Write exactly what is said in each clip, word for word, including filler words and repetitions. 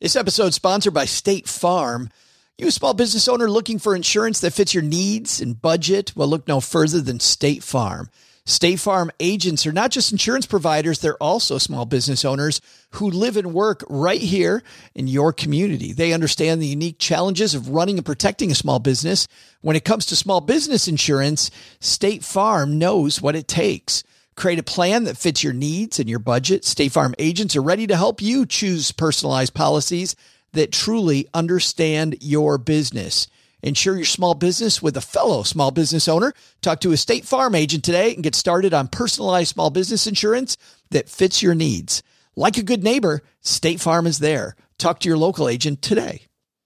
This episode is sponsored by State Farm. You a small business owner looking for insurance that fits your needs and budget? Well, look no further than State Farm. State Farm agents are not just insurance providers, they're also small business owners who live and work right here in your community. They understand the unique challenges of running and protecting a small business. When it comes to small business insurance, State Farm knows what it takes. Create a plan that fits your needs and your budget. State Farm agents are ready to help you choose personalized policies that truly understand your business. Insure your small business with a fellow small business owner. Talk to a State Farm agent today and get started on personalized small business insurance that fits your needs. Like a good neighbor, State Farm is there. Talk to your local agent today.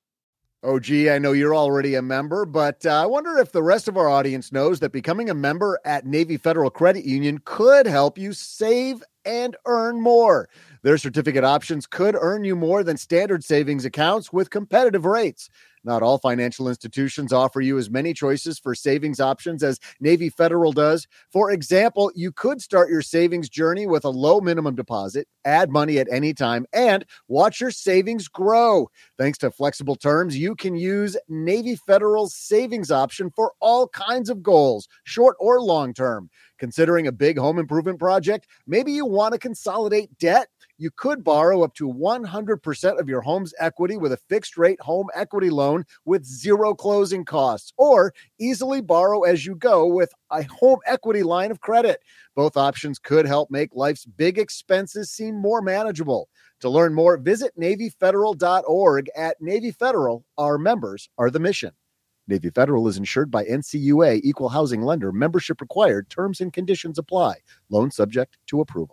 Oh, gee, I know you're already a member, but uh, I wonder if the rest of our audience knows that becoming a member at Navy Federal Credit Union could help you save and earn more. Their certificate options could earn you more than standard savings accounts with competitive rates. Not all financial institutions offer you as many choices for savings options as Navy Federal does. For example, you could start your savings journey with a low minimum deposit, add money at any time, and watch your savings grow. Thanks to flexible terms, you can use Navy Federal's savings option for all kinds of goals, short or long term. Considering a big home improvement project, maybe you want to consolidate debt. You could borrow up to one hundred percent of your home's equity with a fixed-rate home equity loan with zero closing costs, or easily borrow as you go with a home equity line of credit. Both options could help make life's big expenses seem more manageable. To learn more, visit Navy Federal dot org. At Navy Federal, our members are the mission. Navy Federal is insured by N C U A, Equal Housing Lender. Membership required. Terms and conditions apply. Loan subject to approval.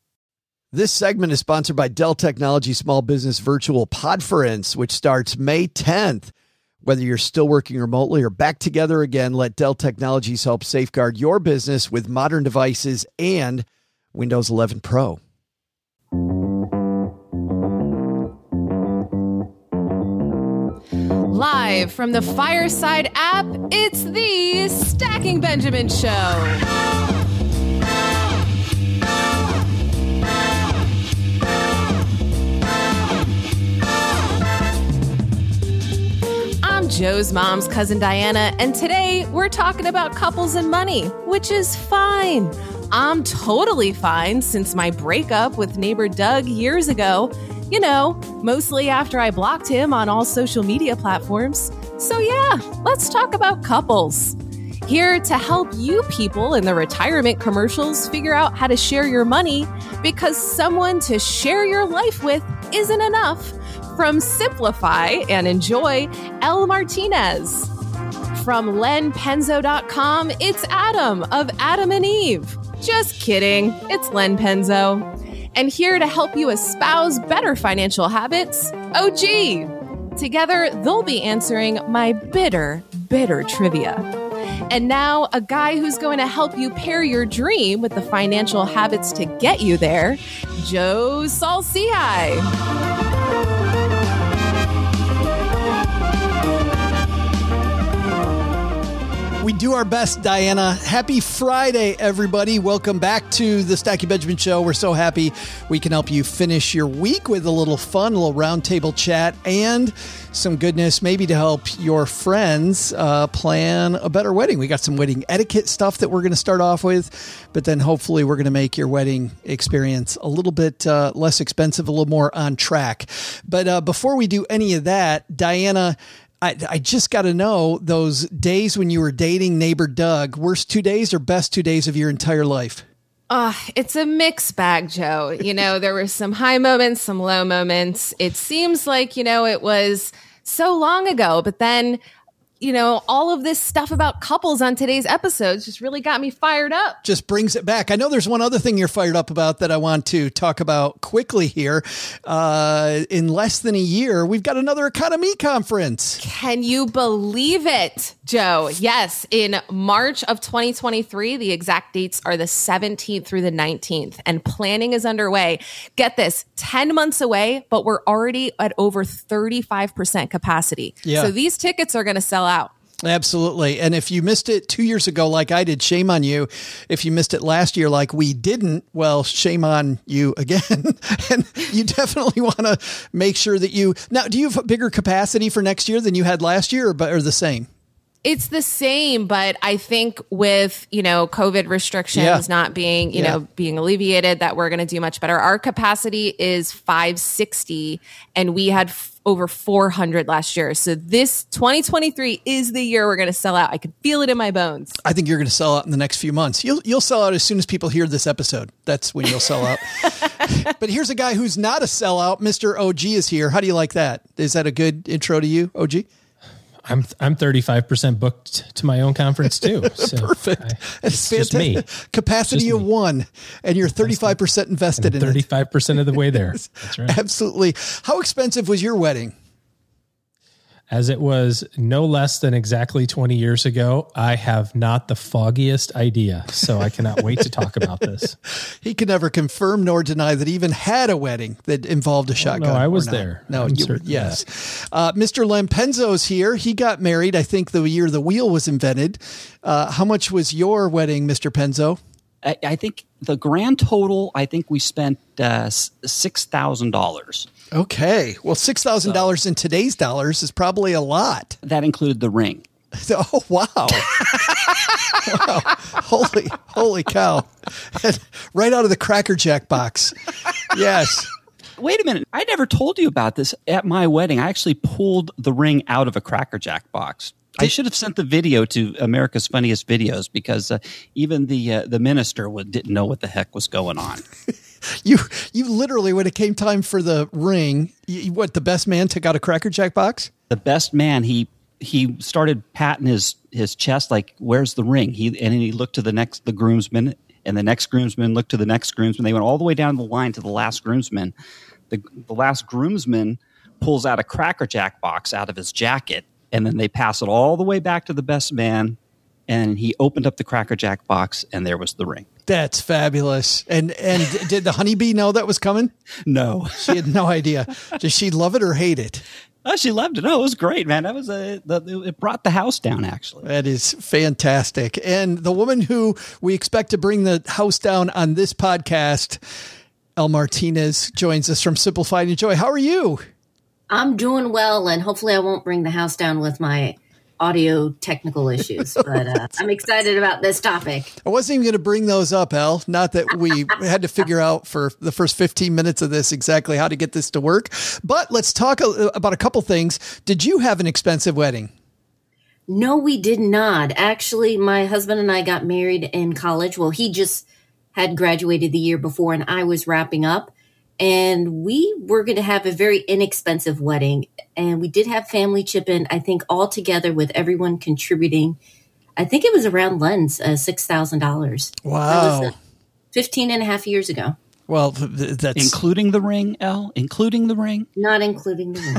This segment is sponsored by Dell Technologies Small Business Virtual Podference, which starts May tenth. Whether you're still working remotely or back together again, let Dell Technologies help safeguard your business with modern devices and Windows eleven Pro. Live from the Fireside app, it's the Stacking Benjamin Show. I'm Joe's mom's cousin Diana, and today we're talking about couples and money, which is fine. I'm totally fine since my breakup with neighbor Doug years ago. You know, mostly after I blocked him on all social media platforms. So yeah, let's talk about couples. Here to help you people in the retirement commercials figure out how to share your money, because someone to share your life with isn't enough. From Simplify and Enjoy, Elle Martinez. From Len Penzo dot com, it's Adam of Adam and Eve. Just kidding, it's Len Penzo. And here to help you espouse better financial habits, O G. Together, they'll be answering my bitter, bitter trivia. And now, a guy who's going to help you pair your dream with the financial habits to get you there, Joe Saul-Sehy. We do our best, Diana. Happy Friday, everybody. Welcome back to the Stacking Benjamin Show. We're so happy we can help you finish your week with a little fun, a little roundtable chat, and some goodness, maybe to help your friends uh, plan a better wedding. We got some wedding etiquette stuff that we're going to start off with, but then hopefully we're going to make your wedding experience a little bit uh, less expensive, a little more on track. But uh, before we do any of that, Diana, I, I just got to know those days when you were dating neighbor Doug, worst two days or best two days of your entire life? Uh, it's a mixed bag, Joe. You know, there were some high moments, some low moments. It seems like, you know, it was so long ago, but then, you know, all of this stuff about couples on today's episodes just really got me fired up. Just brings it back. I know there's one other thing you're fired up about that I want to talk about quickly here. Uh, in less than a year, we've got another Economy Conference. Can you believe it, Joe? Yes, in March of twenty twenty-three, the exact dates are the seventeenth through the nineteenth, and planning is underway. Get this, ten months away, but we're already at over thirty-five percent capacity. Yeah. So these tickets are going to sell out. Absolutely. And if you missed it two years ago, like I did, shame on you. If you missed it last year, like we didn't, well, shame on you again. And you definitely want to make sure that you, now, do you have a bigger capacity for next year than you had last year, or, or the same? It's the same, but I think with, you know, COVID restrictions yeah. not being, you yeah. know, being alleviated, that we're going to do much better. Our capacity is five sixty and we had f- over four hundred last year. So this twenty twenty-three is the year we're going to sell out. I can feel it in my bones. I think you're going to sell out in the next few months. You'll, you'll sell out as soon as people hear this episode. That's when you'll sell out. But here's a guy who's not a sellout. Mister O G is here. How do you like that? Is that a good intro to you, O G? I'm I'm thirty-five percent booked to my own conference too. So Perfect. I, it's it's just me. Capacity of me. one, and you're thirty-five percent invested in thirty-five percent of the way there. That's right. Absolutely. How expensive was your wedding? As it was no less than exactly twenty years ago, I have not the foggiest idea. So I cannot wait to talk about this. He can never confirm nor deny that he even had a wedding that involved a shotgun. Oh, no, I was there. No, you were, yes. Uh, Mister Len Penzo's here. He got married, I think, the year the wheel was invented. Uh, how much was your wedding, Mister Penzo? I, I think the grand total, I think we spent uh, six thousand dollars. Okay. Well, six thousand dollars so, in today's dollars is probably a lot. That included the ring. Oh, wow. Wow. Holy, holy cow. Right out of the Cracker Jack box. Yes. Wait a minute. I never told you about this at my wedding. I actually pulled the ring out of a Cracker Jack box. I should have sent the video to America's Funniest Videos because uh, even the uh, the minister would, didn't know what the heck was going on. You you literally, when it came time for the ring, you, what, the best man took out a Cracker Jack box? The best man, he he started patting his, his chest like, where's the ring? He and he looked to the next the groomsman, and the next groomsman looked to the next groomsman. They went all the way down the line to the last groomsman. The the last groomsman pulls out a Cracker Jack box out of his jacket. And then they pass it all the way back to the best man, and he opened up the Cracker Jack box, and there was the ring. That's fabulous. And and did the honeybee know that was coming? No. She had no idea. Does she love it or hate it? Oh, she loved it. Oh, it was great, man. That was a the, it brought the house down, actually. That is fantastic. And the woman who we expect to bring the house down on this podcast, Elle Martinez, joins us from Simplified Enjoy. How are you? I'm doing well, and hopefully I won't bring the house down with my audio technical issues, but uh, I'm excited about this topic. I wasn't even going to bring those up, Elle. Not that we had to figure out for the first fifteen minutes of this exactly how to get this to work, but let's talk a, about a couple things. Did you have an expensive wedding? No, we did not. Actually, my husband and I got married in college. Well, he just had graduated the year before, and I was wrapping up. And we were going to have a very inexpensive wedding. And we did have family chip in, I think all together with everyone contributing. I think it was around Len's, uh, six thousand dollars. Wow. That was uh, fifteen and a half years ago. Well, that's... Including the ring, Elle? Including the ring? Not including the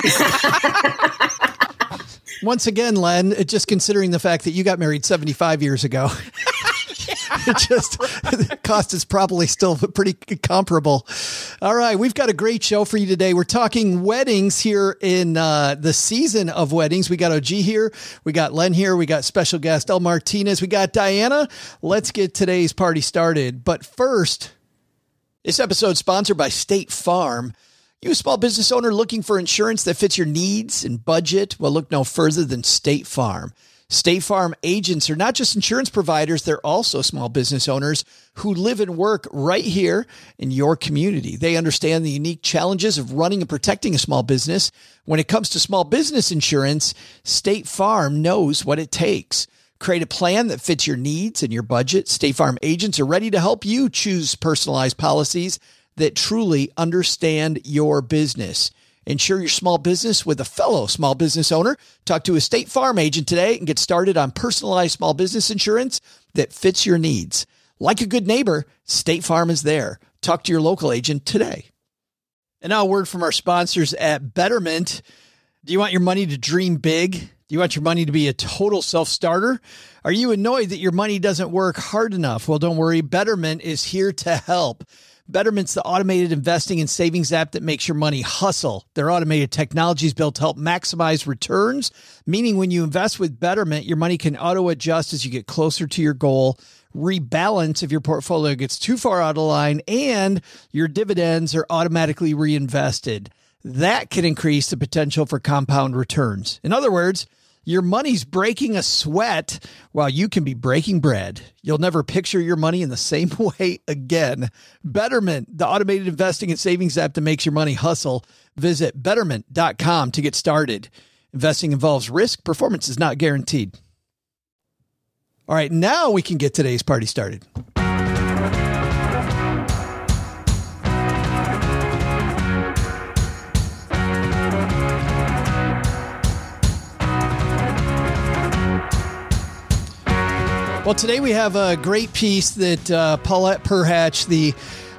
ring. Once again, Len, just considering the fact that you got married seventy-five years ago... It just the cost is probably still pretty comparable. All right. We've got a great show for you today. We're talking weddings here in uh, the season of weddings. We got O G here. We got Len here. We got special guest Elle Martinez. We got Diana. Let's get today's party started. But first, this episode is sponsored by State Farm. You a small business owner looking for insurance that fits your needs and budget? Well, look no further than State Farm. State Farm agents are not just insurance providers, they're also small business owners who live and work right here in your community. They understand the unique challenges of running and protecting a small business. When it comes to small business insurance, State Farm knows what it takes. Create a plan that fits your needs and your budget. State Farm agents are ready to help you choose personalized policies that truly understand your business. Insure your small business with a fellow small business owner. Talk to a State Farm agent today and get started on personalized small business insurance that fits your needs. Like a good neighbor, State Farm is there. Talk to your local agent today. And now a word from our sponsors at Betterment. Do you want your money to dream big? Do you want your money to be a total self-starter? Are you annoyed that your money doesn't work hard enough? Well, don't worry. Betterment is here to help. Betterment's the automated investing and savings app that makes your money hustle. Their automated technology is built to help maximize returns, meaning when you invest with Betterment, your money can auto-adjust as you get closer to your goal, rebalance if your portfolio gets too far out of line, and your dividends are automatically reinvested. That can increase the potential for compound returns. In other words, your money's breaking a sweat while you can be breaking bread. You'll never picture your money in the same way again. Betterment, the automated investing and savings app that makes your money hustle. Visit betterment dot com to get started. Investing involves risk. Performance is not guaranteed. All right, now we can get today's party started. Well, today we have a great piece that uh, Paulette Perhatch, the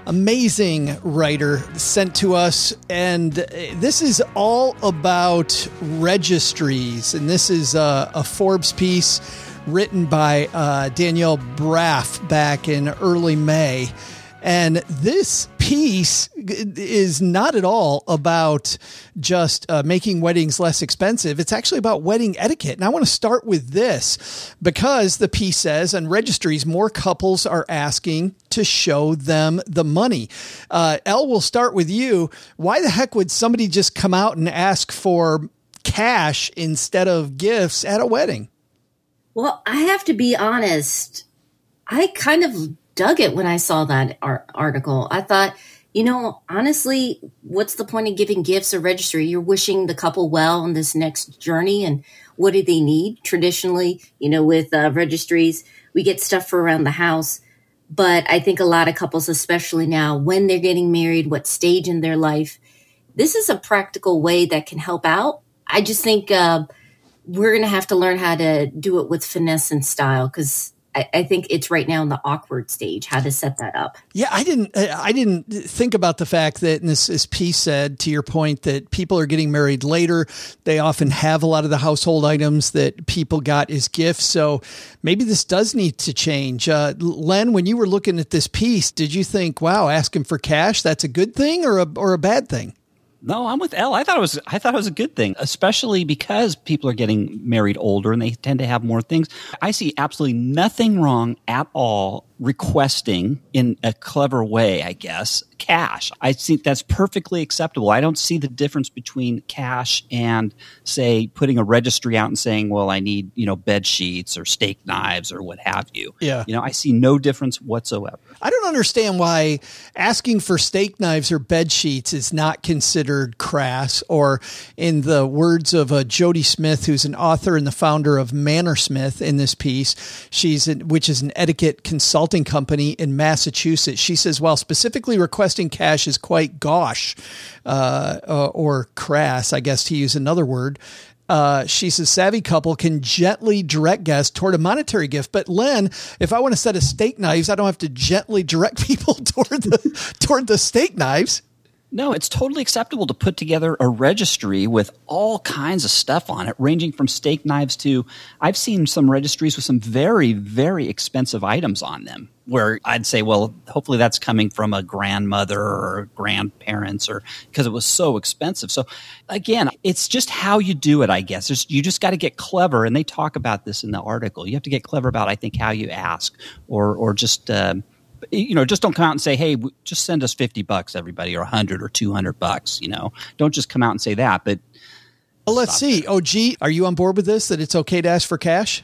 amazing writer, sent to us. And this is all about registries. And this is a, a Forbes piece written by uh, Danielle Braff back in early May. And this piece is not at all about just uh, making weddings less expensive. It's actually about wedding etiquette. And I want to start with this because the piece says on registries, more couples are asking to show them the money. Uh, Elle, we'll start with you. Why the heck would somebody just come out and ask for cash instead of gifts at a wedding? Well, I have to be honest. I kind of dug it when I saw that art- article. I thought, you know, honestly, what's the point of giving gifts or registry? You're wishing the couple well on this next journey. And what do they need? Traditionally, you know, with uh, registries, we get stuff for around the house. But I think a lot of couples, especially now, when they're getting married, what stage in their life, this is a practical way that can help out. I just think uh, we're going to have to learn how to do it with finesse and style, because I, I think it's right now in the awkward stage, how to set that up. Yeah, I didn't I didn't think about the fact that, and this, this piece said, to your point, that people are getting married later. They often have a lot of the household items that people got as gifts. So maybe this does need to change. Uh, Len, when you were looking at this piece, did you think, wow, asking for cash, that's a good thing or a, or a bad thing? No, I'm with Elle. I thought it was I thought it was a good thing, especially because people are getting married older and they tend to have more things. I see absolutely nothing wrong at all requesting in a clever way, I guess, cash. I think that's perfectly acceptable. I don't see the difference between cash and, say, putting a registry out and saying, well, I need, you know, bed sheets or steak knives or what have you. Yeah. You know, I see no difference whatsoever. I don't understand why asking for steak knives or bed sheets is not considered crass, or in the words of uh, Jody Smith, who's an author and the founder of Manor Smith in this piece, she's in, which is an etiquette consulting company in Massachusetts. She says, while specifically requesting cash is quite gauche uh, uh, or crass, I guess to use another word, Uh, she says savvy couple can gently direct guests toward a monetary gift. But Len, if I want a set of steak knives, I don't have to gently direct people toward the toward the steak knives. No, it's totally acceptable to put together a registry with all kinds of stuff on it, ranging from steak knives to, I've seen some registries with some very, very expensive items on them, where I'd say, well, hopefully that's coming from a grandmother or grandparents, or because it was so expensive. So again, it's just how you do it, I guess. There's, you just got to get clever. And they talk about this in the article. You have to get clever about, I think, how you ask, or, or just, uh, you know, just don't come out and say, hey, just send us fifty bucks, everybody, or a hundred or two hundred bucks, you know, don't just come out and say that. But well, let's see. There. O G, are you on board with this, that it's okay to ask for cash?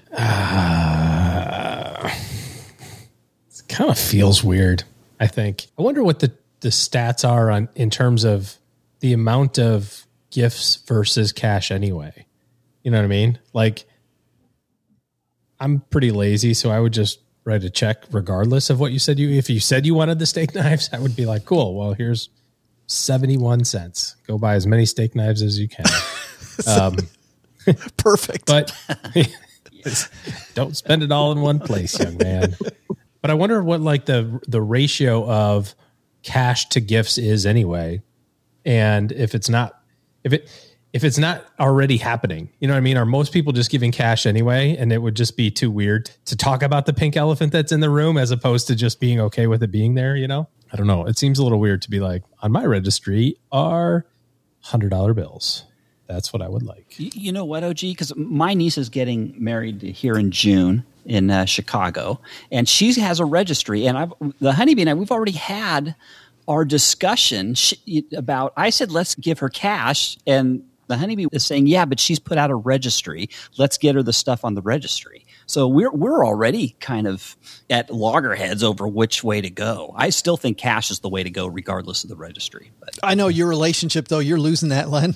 Uh, it kind of feels weird, I think. I wonder what the, the stats are on in terms of the amount of gifts versus cash anyway. You know what I mean? Like, I'm pretty lazy, so I would just write a check regardless of what you said. You, if you said you wanted the steak knives, I would be like, cool, well, here's seventy-one cents. Go buy as many steak knives as you can. Um, Perfect. But don't spend it all in one place, young man. But I wonder what like the the ratio of cash to gifts is anyway. And if it's not, if it, if it's not already happening, you know what I mean? Are most people just giving cash anyway? And it would just be too weird to talk about the pink elephant that's in the room as opposed to just being okay with it being there, you know? I don't know. It seems a little weird to be like, on my registry are one hundred dollar bills. That's what I would like. You, you know what, O G? Because my niece is getting married here in June in uh, Chicago, and she has a registry. And I've, the Honeybee and I, we've already had our discussion she, about, I said, let's give her cash. And the Honeybee is saying, yeah, but she's put out a registry. Let's get her the stuff on the registry. So we're we're already kind of at loggerheads over which way to go. I still think cash is the way to go, regardless of the registry. But I know your relationship, though. You're losing that, Len.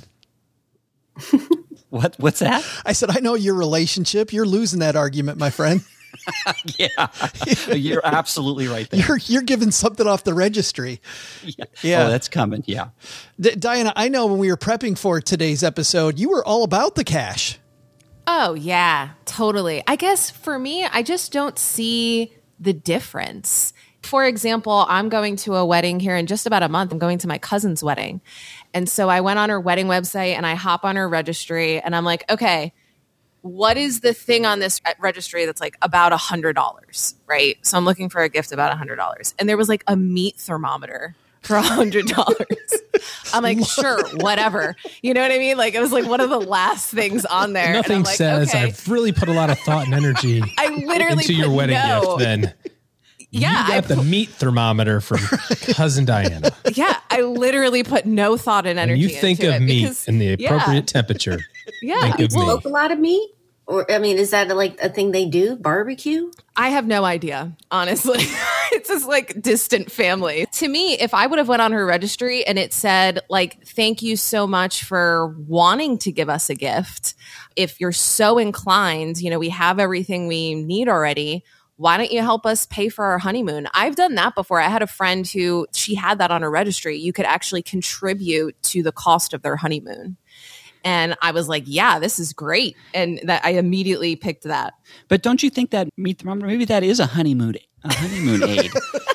what what's that? I said, I know your relationship. You're losing that argument, my friend. Yeah, you're absolutely right there. You're you're giving something off the registry. Yeah, yeah. Oh, that's coming. Yeah, D- Diana, I know when we were prepping for today's episode, you were all about the cash. Oh, yeah, totally. I guess for me, I just don't see the difference. For example, I'm going to a wedding here in just about a month. I'm going to my cousin's wedding. And so I went on her wedding website and I hop on her registry and I'm like, okay, what is the thing on this registry that's like about one hundred dollars, right? So I'm looking for a gift about one hundred dollars. And there was like a meat thermometer for one hundred dollars. I'm like, sure, whatever. You know what I mean? Like, it was like one of the last things on there. Nothing and I'm like, says okay. I've really put a lot of thought and energy I literally into your put wedding no. gift then. Yeah, you got I the put, meat thermometer from Cousin Diana. Yeah, I literally put no thought and energy When you think into of it meat because, in the appropriate yeah, temperature. Yeah. Think of People me. cook a lot of meat? Or, I mean, is that like a thing they do? Barbecue? I have no idea, honestly. It's just like distant family. To me, if I would have went on her registry and it said like, thank you so much for wanting to give us a gift. If you're so inclined, you know, we have everything we need already. Why don't you help us pay for our honeymoon? I've done that before. I had a friend who she had that on her registry. You could actually contribute to the cost of their honeymoon. And I was like, yeah, this is great. And that I immediately picked that. But don't you think that meat thermometer, maybe that is a honeymoon a honeymoon aid?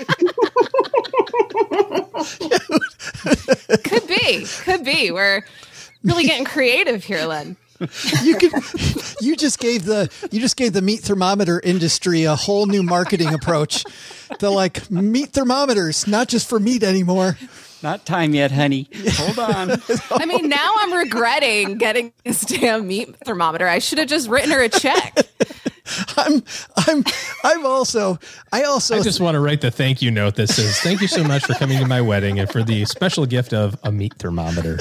Could be. Could be. We're really getting creative here, Len. You could, you just gave the you just gave the meat thermometer industry a whole new marketing approach. They're like, meat thermometers, not just for meat anymore. Not time yet, honey. Hold on. I mean, now I'm regretting getting this damn meat thermometer. I should have just written her a check. I'm, I'm, I'm also, I also, I just want to write the thank you note that says, thank you so much for coming to my wedding and for the special gift of a meat thermometer.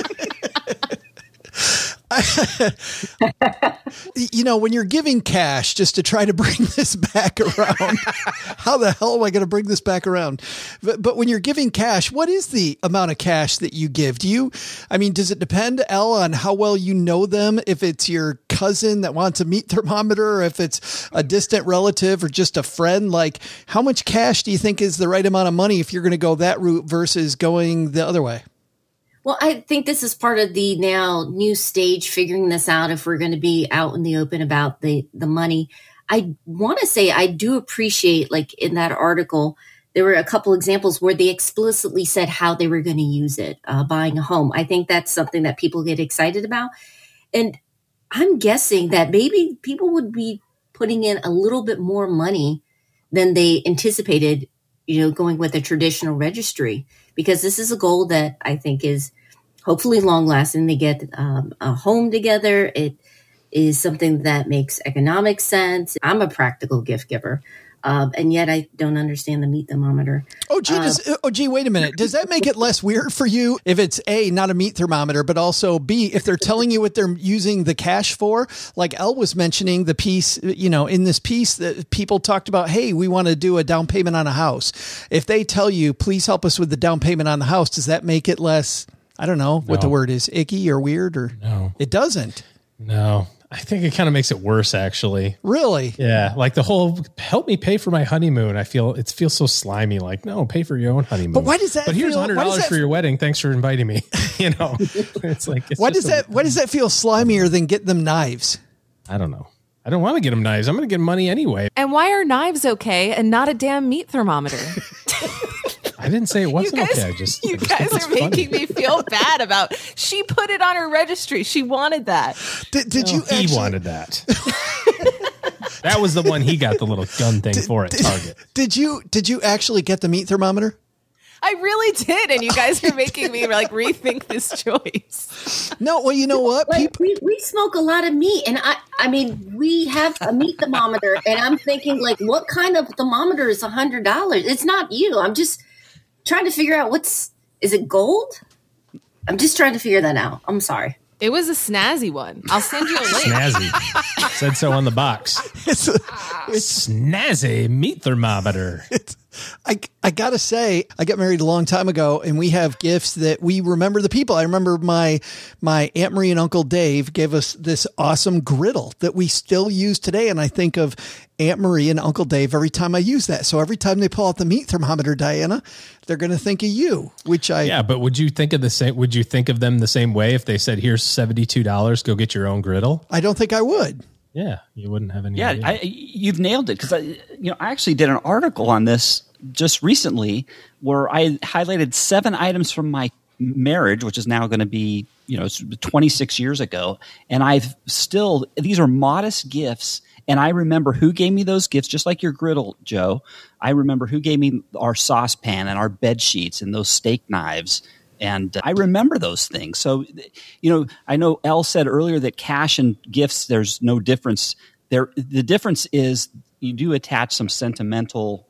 You know, when you're giving cash, just to try to bring this back around, how the hell am I going to bring this back around? But, but when you're giving cash, what is the amount of cash that you give? Do you, I mean, does it depend, Elle, on how well you know them? If it's your cousin that wants a meat thermometer, or if it's a distant relative or just a friend, like how much cash do you think is the right amount of money if you're going to go that route versus going the other way? Well, I think this is part of the now new stage, figuring this out if we're going to be out in the open about the, the money. I want to say I do appreciate, like in that article, there were a couple examples where they explicitly said how they were going to use it, uh, buying a home. I think that's something that people get excited about. And I'm guessing that maybe people would be putting in a little bit more money than they anticipated, you know, going with a traditional registry, because this is a goal that I think is hopefully long lasting. They get um, a home together. It is something that makes economic sense. I'm a practical gift giver. Uh, and yet I don't understand the meat thermometer. Oh, gee, does, oh, gee, wait a minute. Does that make it less weird for you if it's A, not a meat thermometer, but also B, if they're telling you what they're using the cash for? Like Elle was mentioning the piece, you know, in this piece that people talked about, hey, we want to do a down payment on a house. If they tell you, please help us with the down payment on the house, does that make it less, I don't know what No. the word is, icky or weird? Or No. It doesn't. No, I think it kind of makes it worse, actually. Really? Yeah, like the whole help me pay for my honeymoon. I feel it feels so slimy. Like, no, pay for your own honeymoon. But why does that But here's feel- a hundred why does dollars that- for your wedding. Thanks for inviting me. You know, it's like it's Why just does a- that, why does that feel slimier than getting them knives? I don't know. I don't want to get them knives. I'm going to get money anyway. And why are knives okay and not a damn meat thermometer? I didn't say it You wasn't guys, okay. I just you I just guys think it's are making funny. me feel bad about. She put it on her registry. She wanted that. Did, did you No, he actually, wanted that. That was the one he got the little gun thing for at Target. Did you, did you actually get the meat thermometer? I really did, and you guys are making me like rethink this choice. No, well, you know what? Like, People, we, we smoke a lot of meat, and I I mean, we have a meat thermometer, and I'm thinking, like, what kind of thermometer is one hundred dollars? It's not you. I'm just trying to figure out what's, is it gold? I'm just trying to figure that out. I'm sorry. It was a snazzy one. I'll send you a link. Snazzy. Said so on the box. it's, It's snazzy meat thermometer. it's, I, I gotta say, I got married a long time ago, and we have gifts that we remember the people. I remember my my Aunt Marie and Uncle Dave gave us this awesome griddle that we still use today, and I think of Aunt Marie and Uncle Dave every time I use that. So every time they pull out the meat thermometer, Diana, they're going to think of you, which I Yeah, but would you think of the same? Would you think of them the same way if they said, "Here's seventy-two dollars, go get your own griddle"? I don't think I would. Yeah, you wouldn't have any. Yeah, idea. I, you've nailed it because I, you know, I actually did an article on this just recently where I highlighted seven items from my marriage, which is now going to be, you know, it's twenty-six years ago, and I've still these are modest gifts, and I remember who gave me those gifts, just like your griddle, Joe. I remember who gave me our saucepan and our bed sheets and those steak knives. And I remember those things. So, you know, I know Elle said earlier that cash and gifts, there's no difference. There, the difference is you do attach some sentimental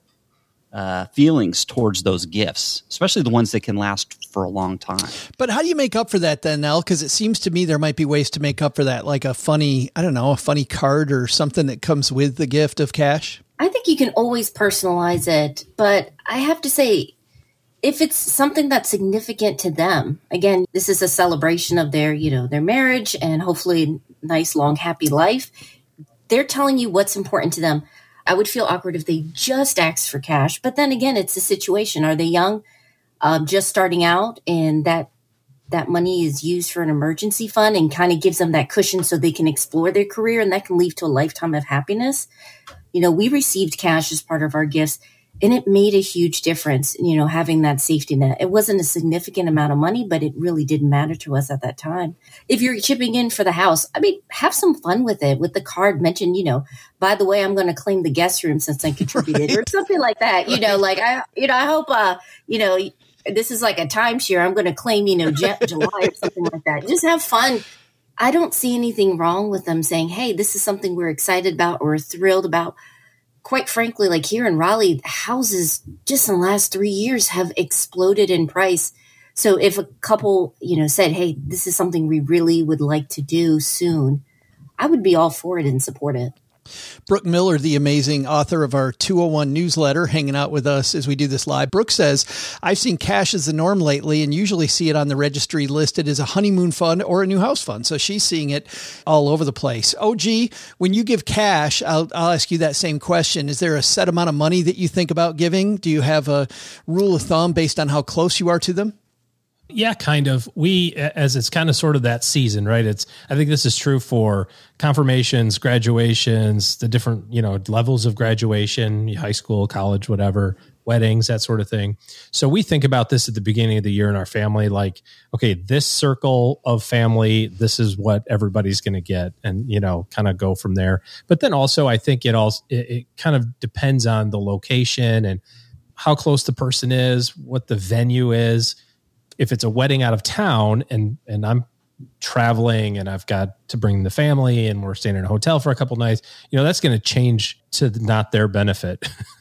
uh, feelings towards those gifts, especially the ones that can last for a long time. But how do you make up for that then, Nell? Because it seems to me there might be ways to make up for that, like a funny, I don't know, a funny card or something that comes with the gift of cash. I think you can always personalize it, but I have to say, if it's something that's significant to them, again, this is a celebration of their, you know, their marriage and hopefully nice, long, happy life. They're telling you what's important to them. I would feel awkward if they just asked for cash. But then again, it's a situation. Are they young, um, just starting out, and that that money is used for an emergency fund and kind of gives them that cushion so they can explore their career, and that can lead to a lifetime of happiness. You know, we received cash as part of our gifts, and it made a huge difference, you know, having that safety net. It wasn't a significant amount of money, but it really didn't matter to us at that time. If you're chipping in for the house, I mean, have some fun with it. With the card, mention, you know, by the way, I'm going to claim the guest room since I contributed, right, or something like that. You know, like, I, you know, I hope, uh, you know, this is like a timeshare. I'm going to claim, you know, July or something like that. Just have fun. I don't see anything wrong with them saying, hey, this is something we're excited about or thrilled about. Quite frankly, like here in Raleigh, houses just in the last three years have exploded in price. So if a couple, you know, said, hey, this is something we really would like to do soon, I would be all for it and support it. Brooke Miller, the amazing author of our two oh one newsletter, hanging out with us as we do this live. Brooke says, I've seen cash as the norm lately and usually see it on the registry listed as a honeymoon fund or a new house fund. So she's seeing it all over the place. O G, when you give cash, I'll, I'll ask you that same question. Is there a set amount of money that you think about giving? Do you have a rule of thumb based on how close you are to them? Yeah, kind of. We, as it's kind of sort of that season, right? It's, I think this is true for confirmations, graduations, the different, you know, levels of graduation, high school, college, whatever, weddings, that sort of thing. So we think about this at the beginning of the year in our family, like, okay, this circle of family, this is what everybody's going to get, and, you know, kind of go from there. But then also, I think it also, it, it kind of depends on the location and how close the person is, what the venue is. If it's a wedding out of town and, and I'm traveling and I've got to bring the family and we're staying in a hotel for a couple nights, you know, that's going to change to not their benefit,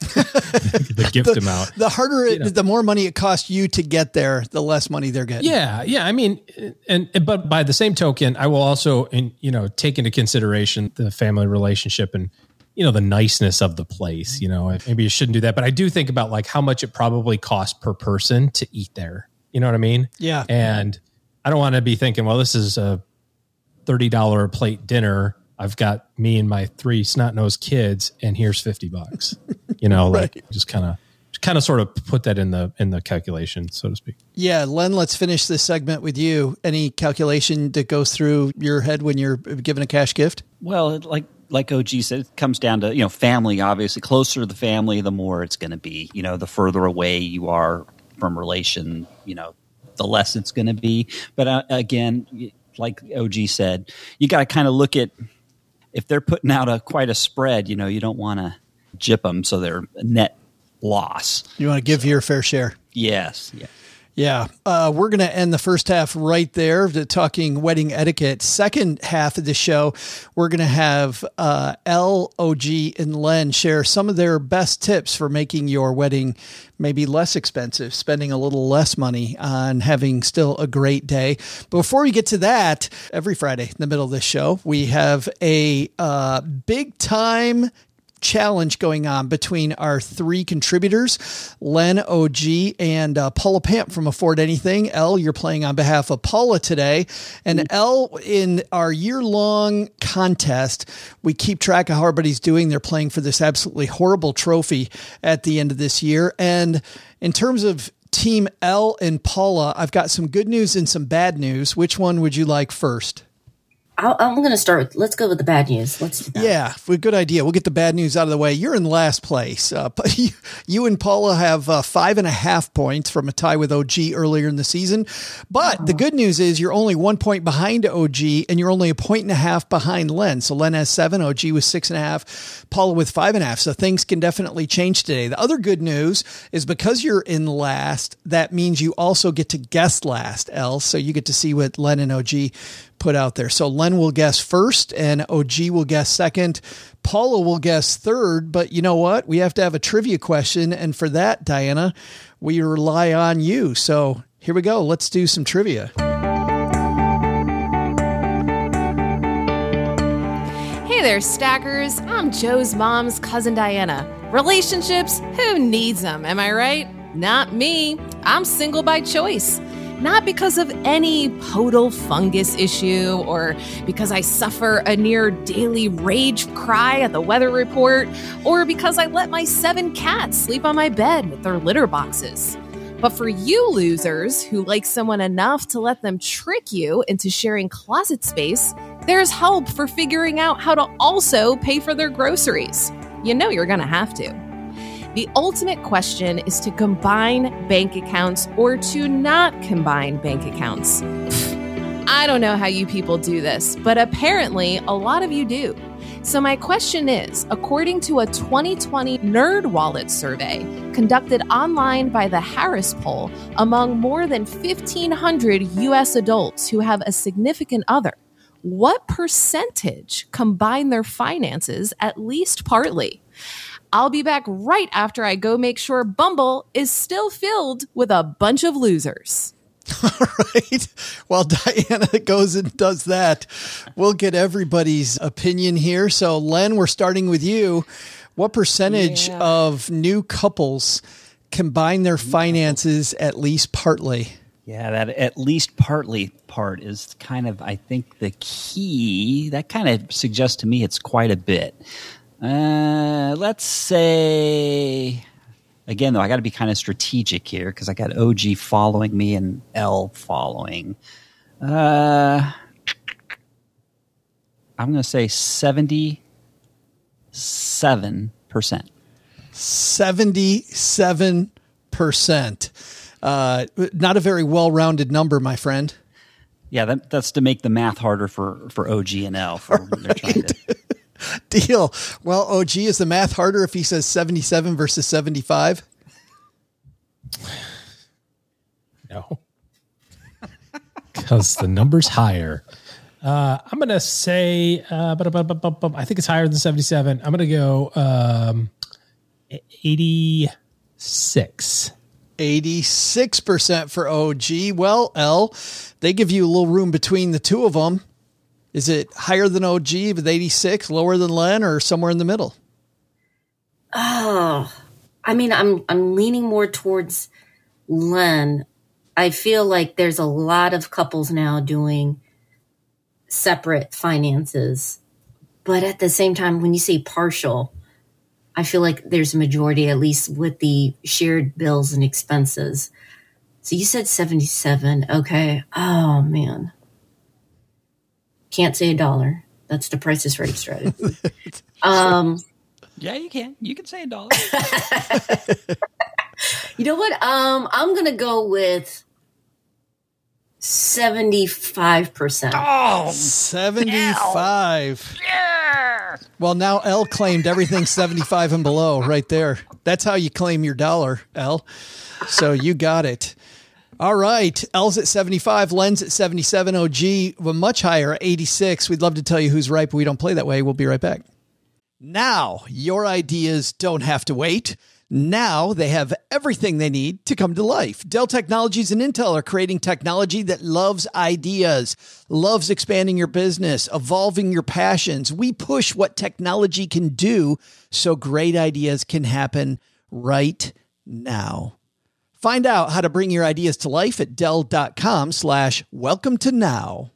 the gift the, amount. The harder, it, you know. the more money it costs you to get there, the less money they're getting. Yeah. Yeah. I mean, and, and but by the same token, I will also, in, you know, take into consideration the family relationship and, you know, the niceness of the place. You know, maybe you shouldn't do that, but I do think about like how much it probably costs per person to eat there. You know what I mean? Yeah. And I don't want to be thinking, well, this is a thirty dollars a plate dinner. I've got me and my three snot-nosed kids, and here's fifty bucks. You know, like right. just kind of, just kind of sort of put that in the in the calculation, so to speak. Yeah, Len, let's finish this segment with you. Any calculation that goes through your head when you're given a cash gift? Well, like like O G said, it comes down to, you know, family. Obviously, closer to the family, the more it's going to be. You know, the further away you are from relation, you know, the less it's going to be. But uh, again, like O G said, you got to kind of look at if they're putting out a quite a spread, you know, you don't want to jip them so they're a net loss. You want to give so, your fair share. Yes. Yeah. Yeah, uh, we're going to end the first half right there, to talking wedding etiquette. Second half of the show, we're going to have uh, L, O G, and Len share some of their best tips for making your wedding maybe less expensive, spending a little less money on having still a great day. Before we get to that, every Friday in the middle of this show, we have a uh, big time challenge going on between our three contributors, Len, O G, and uh, Paula Pamp from Afford Anything. Elle, you're playing on behalf of Paula today. And mm-hmm. Elle, in our year-long contest, we keep track of how everybody's doing. They're playing for this absolutely horrible trophy at the end of this year. And in terms of Team Elle and Paula, I've got some good news and some bad news. Which one would you like first? I'll, I'm going to start with, let's go with the bad news. Let's do that. Yeah, good idea. We'll get the bad news out of the way. You're in last place. Uh, but you, you and Paula have uh, five and a half points from a tie with O G earlier in the season. But oh. the good news is you're only one point behind O G, and you're only a point and a half behind Len. So Len has seven, O G with six and a half, Paula with five and a half. So things can definitely change today. The other good news is because you're in last, that means you also get to guess last, Elle. So you get to see what Len and O G put out there. So Len will guess first and O G will guess second. Paula will guess third, but you know what? We have to have a trivia question. And for that, Diana, we rely on you. So here we go. Let's do some trivia. Hey there, Stackers. I'm Joe's mom's cousin Diana. Relationships? Who needs them? Am I right? Not me. I'm single by choice. Not because of any podal fungus issue or because I suffer a near daily rage cry at the weather report or because I let my seven cats sleep on my bed with their litter boxes. But for you losers who like someone enough to let them trick you into sharing closet space, there's help for figuring out how to also pay for their groceries. You know you're going to have to. The ultimate question is to combine bank accounts or to not combine bank accounts. I don't know how you people do this, but apparently a lot of you do. So my question is, according to a twenty twenty NerdWallet survey conducted online by the Harris Poll among more than fifteen hundred U S adults who have a significant other, what percentage combine their finances at least partly? I'll be back right after I go make sure Bumble is still filled with a bunch of losers. All right. While Diana goes and does that, we'll get everybody's opinion here. So, Len, we're starting with you. What percentage yeah. of new couples combine their finances at least partly? Yeah, that at least partly part is kind of, I think, the key. That kind of suggests to me it's quite a bit. Uh, let's say, again, though, I got to be kind of strategic here because I got O G following me and L following. Uh, I'm going to say seventy-seven percent. seventy-seven percent. Uh, not a very well-rounded number, my friend. Yeah, that, that's to make the math harder for, for O G and L. For right. They're trying to. Deal. Well, O G, is the math harder if he says seventy-seven versus seventy-five? No. Because the number's higher. Uh, I'm going to say, uh, I think it's higher than seventy-seven. I'm going to go um, eighty-six. eighty-six percent for O G. Well, L, they give you a little room between the two of them. Is it higher than O G with eighty-six, lower than Len, or somewhere in the middle? Oh, I mean, I'm I'm leaning more towards Len. I feel like there's a lot of couples now doing separate finances. But at the same time, when you say partial, I feel like there's a majority, at least with the shared bills and expenses. So you said seventy-seven. Okay. Oh, man. Can't say a dollar. That's the Price is Right strategy. um, yeah, you can. You can say a dollar. You know what? Um, I'm going to go with seventy-five percent. Oh, seventy-five. Yeah. Well, now L claimed everything seventy-five and below right there. That's how you claim your dollar, Elle. So you got it. All right. Elle's at seventy-five, Len's at seventy-seven, O G, well, much higher at eighty-six. We'd love to tell you who's right, but we don't play that way. We'll be right back. Now, your ideas don't have to wait. Now they have everything they need to come to life. Dell Technologies and Intel are creating technology that loves ideas, loves expanding your business, evolving your passions. We push what technology can do so great ideas can happen right now. Find out how to bring your ideas to life at Dell.com slash welcome to now.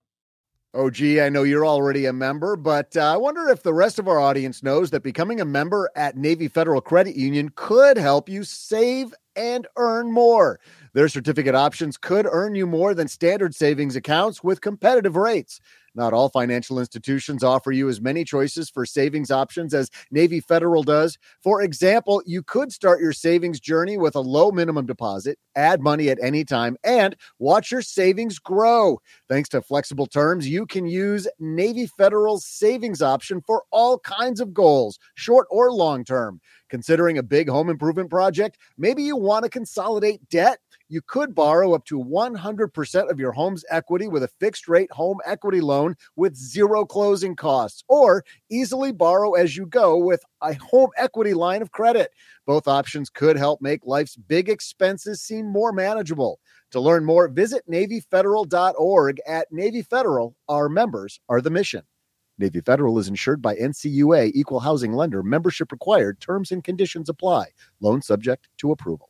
O G, I know you're already a member, but uh, I wonder if the rest of our audience knows that becoming a member at Navy Federal Credit Union could help you save and earn more. Their certificate options could earn you more than standard savings accounts with competitive rates. Not all financial institutions offer you as many choices for savings options as Navy Federal does. For example, you could start your savings journey with a low minimum deposit, add money at any time, and watch your savings grow. Thanks to flexible terms, you can use Navy Federal's savings option for all kinds of goals, short or long term. Considering a big home improvement project, maybe you want to consolidate debt. You could borrow up to one hundred percent of your home's equity with a fixed-rate home equity loan with zero closing costs, or easily borrow as you go with a home equity line of credit. Both options could help make life's big expenses seem more manageable. To learn more, visit Navy Federal dot org. At Navy Federal, our members are the mission. Navy Federal is insured by N C U A, Equal Housing Lender. Membership required. Terms and conditions apply. Loan subject to approval.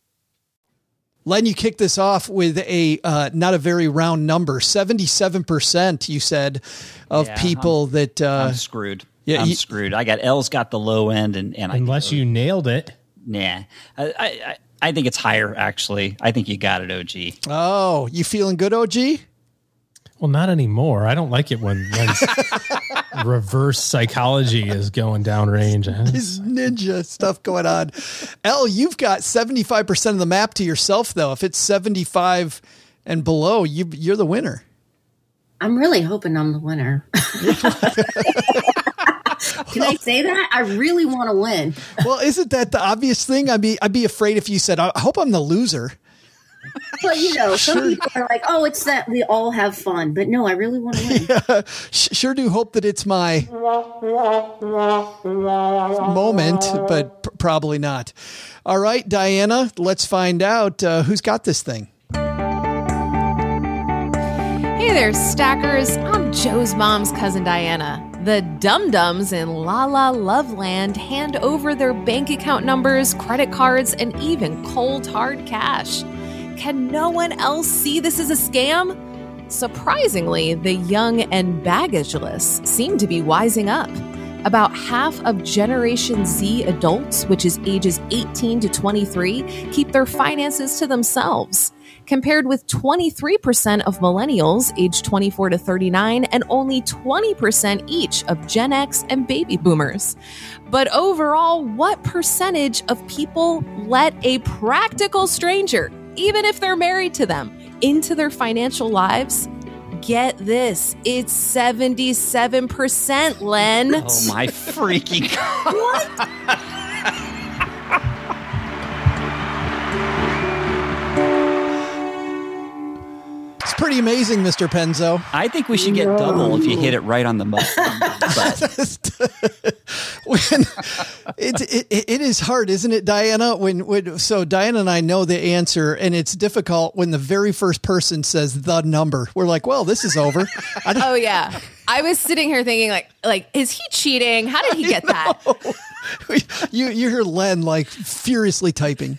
Len, you kicked this off with a uh, not a very round number, seventy-seven percent, you said, of yeah, people I'm, that... Uh, I'm screwed. Yeah, I'm you, screwed. I got L's got the low end. and, and Unless I, you nailed it. Nah. I, I, I think it's higher, actually. I think you got it, O G. Oh, you feeling good, O G? Well, not anymore. I don't like it when Len's reverse psychology is going downrange. His ninja stuff going on. Elle, you've got seventy-five percent of the map to yourself, though. If it's seventy-five and below, you, you're the winner. I'm really hoping I'm the winner. Can I say that? I really want to win. Well, isn't that the obvious thing? I'd be, I'd be afraid if you said, I hope I'm the loser. Well, you know, some Sure. people are like, oh, it's that we all have fun. But no, I really want to win. Yeah, sure do hope that it's my moment, but p- probably not. All right, Diana, let's find out uh, who's got this thing. Hey there, stackers. I'm Joe's mom's cousin Diana. The dum-dums in La La Loveland hand over their bank account numbers, credit cards, and even cold hard cash. Can no one else see this as a scam? Surprisingly, the young and baggageless seem to be wising up. About half of Generation Z adults, which is ages eighteen to twenty-three, keep their finances to themselves, compared with twenty-three percent of millennials, aged twenty-four to thirty-nine, and only twenty percent each of Gen X and baby boomers. But overall, what percentage of people let a practical stranger, even if they're married to them, into their financial lives? Get this, it's seventy-seven percent, Len. Oh, my freaking God. What? It's pretty amazing, Mister Penzo. I think we should get double if you hit it right on the button. But when it, it it is hard, isn't it, Diana? When, when so Diana and I know the answer, and it's difficult when the very first person says the number. We're like, well, this is over. I don't, Oh yeah, I was sitting here thinking, like, like is he cheating? How did he get that? you you hear Len like furiously typing.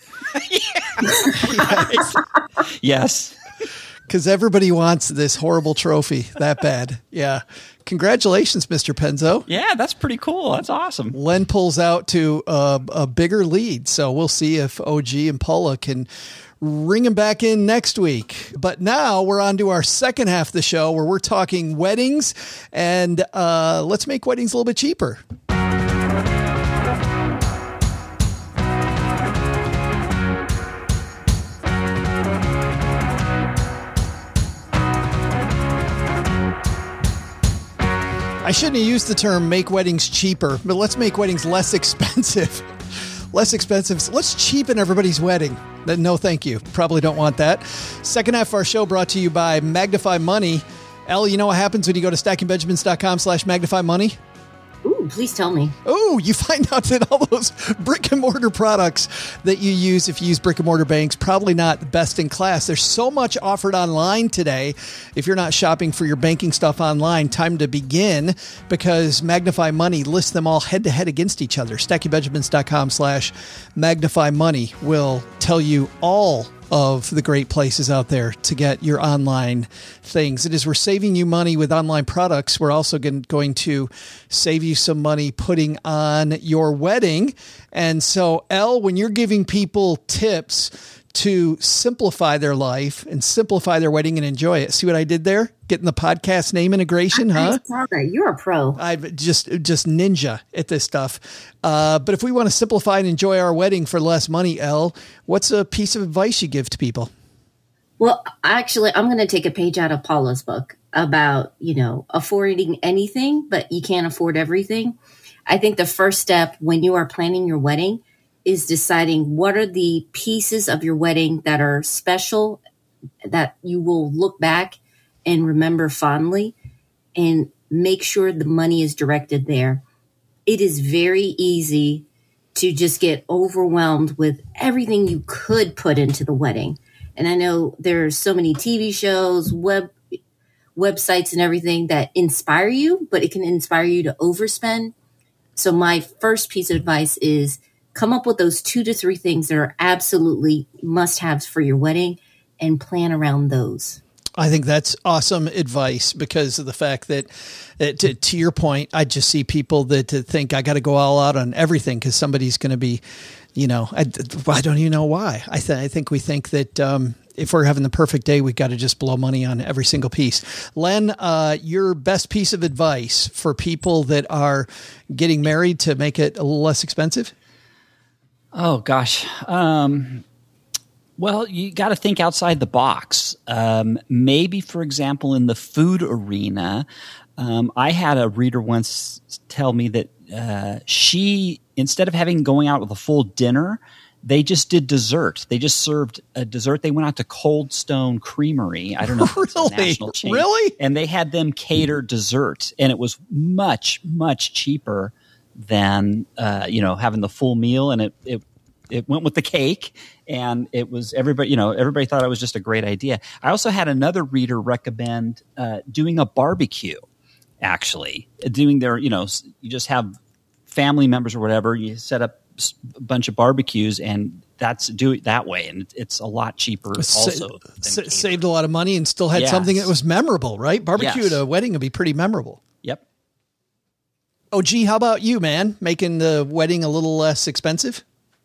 yes. Because everybody wants this horrible trophy that bad. Yeah. Congratulations, Mister Penzo. Yeah, that's pretty cool. That's awesome. Len pulls out to a, a bigger lead. So we'll see if O G and Paula can ring him back in next week. But now we're on to our second half of the show where we're talking weddings. And uh, let's make weddings a little bit cheaper. I shouldn't have used the term make weddings cheaper, but let's make weddings less expensive. less expensive. Let's cheapen everybody's wedding. No, thank you. Probably don't want that. Second half of our show brought to you by Magnify Money. Elle, you know what happens when you go to stackingbenjamins.com slash magnify money? Ooh, please tell me. Oh, you find out that all those brick and mortar products that you use, if you use brick and mortar banks, probably not the best in class. There's so much offered online today. If you're not shopping for your banking stuff online, time to begin, because Magnify Money lists them all head to head against each other. stackingbenjamins.com slash magnify money will tell you all of the great places out there to get your online things. And as we're saving you money with online products, we're also going to save you some money putting on your wedding. And so, Elle, when you're giving people tips to simplify their life and simplify their wedding and enjoy it, see what I did there? Getting the podcast name integration, huh? You're a pro. I'm just just ninja at this stuff. Uh, but if we want to simplify and enjoy our wedding for less money, Elle, what's a piece of advice you give to people? Well, actually, I'm going to take a page out of Paula's book about, you know, affording anything, but you can't afford everything. I think the first step when you are planning your wedding is deciding what are the pieces of your wedding that are special, that you will look back and remember fondly, and make sure the money is directed there. It is very easy to just get overwhelmed with everything you could put into the wedding. And I know there are so many T V shows, web websites and everything that inspire you, but it can inspire you to overspend. So my first piece of advice is come up with those two to three things that are absolutely must-haves for your wedding and plan around those. I think that's awesome advice because of the fact that, uh, to, to your point, I just see people that to think I got to go all out on everything because somebody's going to be, you know, I, I don't even know why. I, th- I think we think that um, if we're having the perfect day, we've got to just blow money on every single piece. Len, uh, your best piece of advice for people that are getting married to make it a little less expensive? Oh, gosh. Um, well, you got to think outside the box. Um, maybe, for example, in the food arena, um, I had a reader once tell me that uh, she, instead of having going out with a full dinner, they just did dessert. They just served a dessert. They went out to Cold Stone Creamery. I don't know if it's really? a national chain. Really? And they had them cater dessert, and it was much, much cheaper than uh, you know, having the full meal, and it, it it went with the cake, and it was everybody, you know, everybody thought it was just a great idea. I also had another reader recommend uh, doing a barbecue, actually doing their, you know, you just have family members or whatever, you set up a bunch of barbecues, and that's do it that way, and it's a lot cheaper. Also, Sa- saved a lot of money and still had yes. something that was memorable, right? Barbecue yes. at a wedding would be pretty memorable. Yep. Oh, gee, how about you, man? Making the wedding a little less expensive?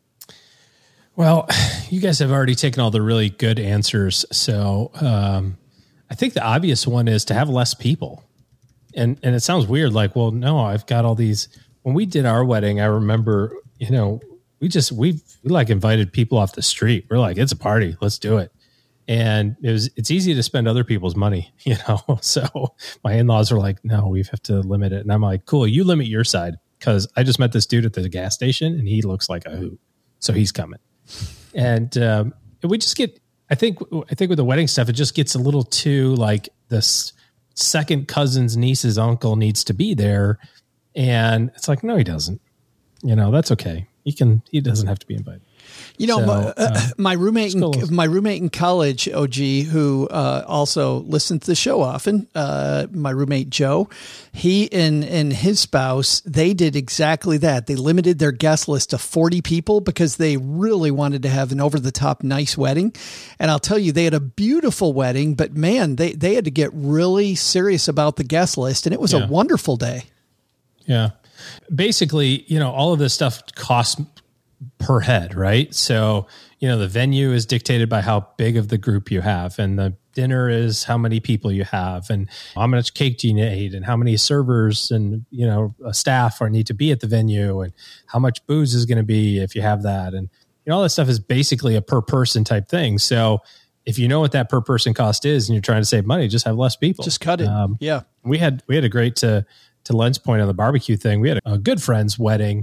Well, you guys have already taken all the really good answers. So um, I think the obvious one is to have less people. And and it sounds weird, like, well, no, I've got all these. When we did our wedding, I remember, you know, we just, we we like invited people off the street. We're like, it's a party. Let's do it. And it was, it's easy to spend other people's money, you know? So my in-laws were like, no, we have to limit it. And I'm like, cool, you limit your side. Cause I just met this dude at the gas station and he looks like a hoot. So he's coming. And um, we just get, I think, I think with the wedding stuff, it just gets a little too like this second cousin's niece's uncle needs to be there. And it's like, no, he doesn't, you know, that's okay. He can, he doesn't have to be invited. You know, so, my, uh, uh, my roommate, in, cool. my roommate in college, O G, who uh, also listened to the show often, uh, my roommate Joe, he and, and his spouse, they did exactly that. They limited their guest list to forty people because they really wanted to have an over-the-top nice wedding. And I'll tell you, they had a beautiful wedding, but man, they, they had to get really serious about the guest list, and it was Yeah. a wonderful day. Yeah. Basically, you know, all of this stuff costs per head, right? So, you know, the venue is dictated by how big of the group you have, and the dinner is how many people you have, and how much cake do you need, and how many servers and, you know, a staff are need to be at the venue, and how much booze is going to be if you have that. And, you know, all that stuff is basically a per person type thing. So if you know what that per person cost is and you're trying to save money, just have less people. Just cut it. Um, yeah. We had, we had a great, to, to Len's point on the barbecue thing, we had a, a good friend's wedding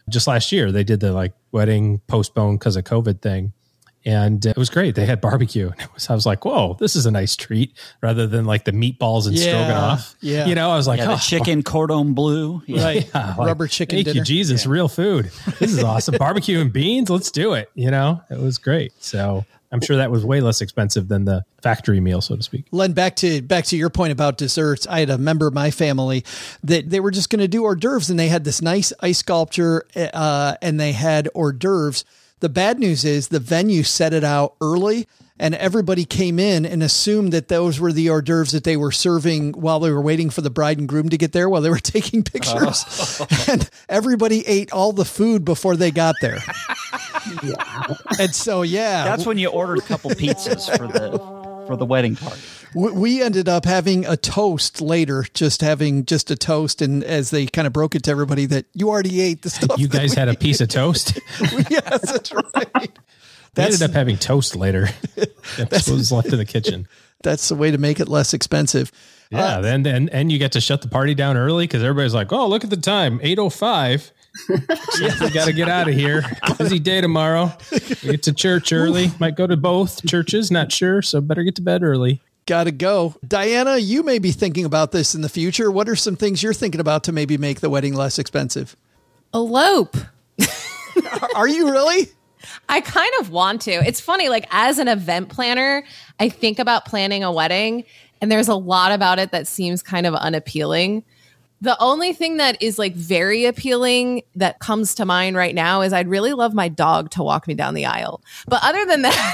just last year. They did the like wedding postponed because of COVID thing. And it was great. They had barbecue. And it was, I was like, whoa, this is a nice treat rather than like the meatballs and yeah, stroganoff. Yeah. You know, I was like, yeah, oh, the chicken cordon bleu. Yeah. Right. Yeah, like, Rubber chicken thank dinner. you, Jesus. Yeah. Real food. This is awesome. Barbecue and beans. Let's do it. You know, it was great. So I'm sure that was way less expensive than the factory meal, so to speak. Len, back to back to your point about desserts. I had a member of my family that they were just going to do hors d'oeuvres, and they had this nice ice sculpture, uh, and they had hors d'oeuvres. The bad news is the venue set it out early, and everybody came in and assumed that those were the hors d'oeuvres that they were serving while they were waiting for the bride and groom to get there while they were taking pictures. Oh. And everybody ate all the food before they got there. Yeah. And so, yeah. That's when you ordered a couple pizzas for the for the wedding party. We ended up having a toast later, just having just a toast. And as they kind of broke it to everybody that you already ate the stuff. You guys had a piece of toast? Yes, that's right. We ended up having toast later. That's what was left in the kitchen. That's the way to make it less expensive. Yeah. Uh, then, then, and you get to shut the party down early because everybody's like, oh, look at the time, eight oh five. Yeah, we got to get out of here. Busy day tomorrow. We get to church early. Might go to both churches. Not sure. So better get to bed early. Got to go. Diana, you may be thinking about this in the future. What are some things you're thinking about to maybe make the wedding less expensive? Elope. Are you really? I kind of want to. It's funny, like as an event planner, I think about planning a wedding, and there's a lot about it that seems kind of unappealing. The only thing that is like very appealing that comes to mind right now is I'd really love my dog to walk me down the aisle. But other than that,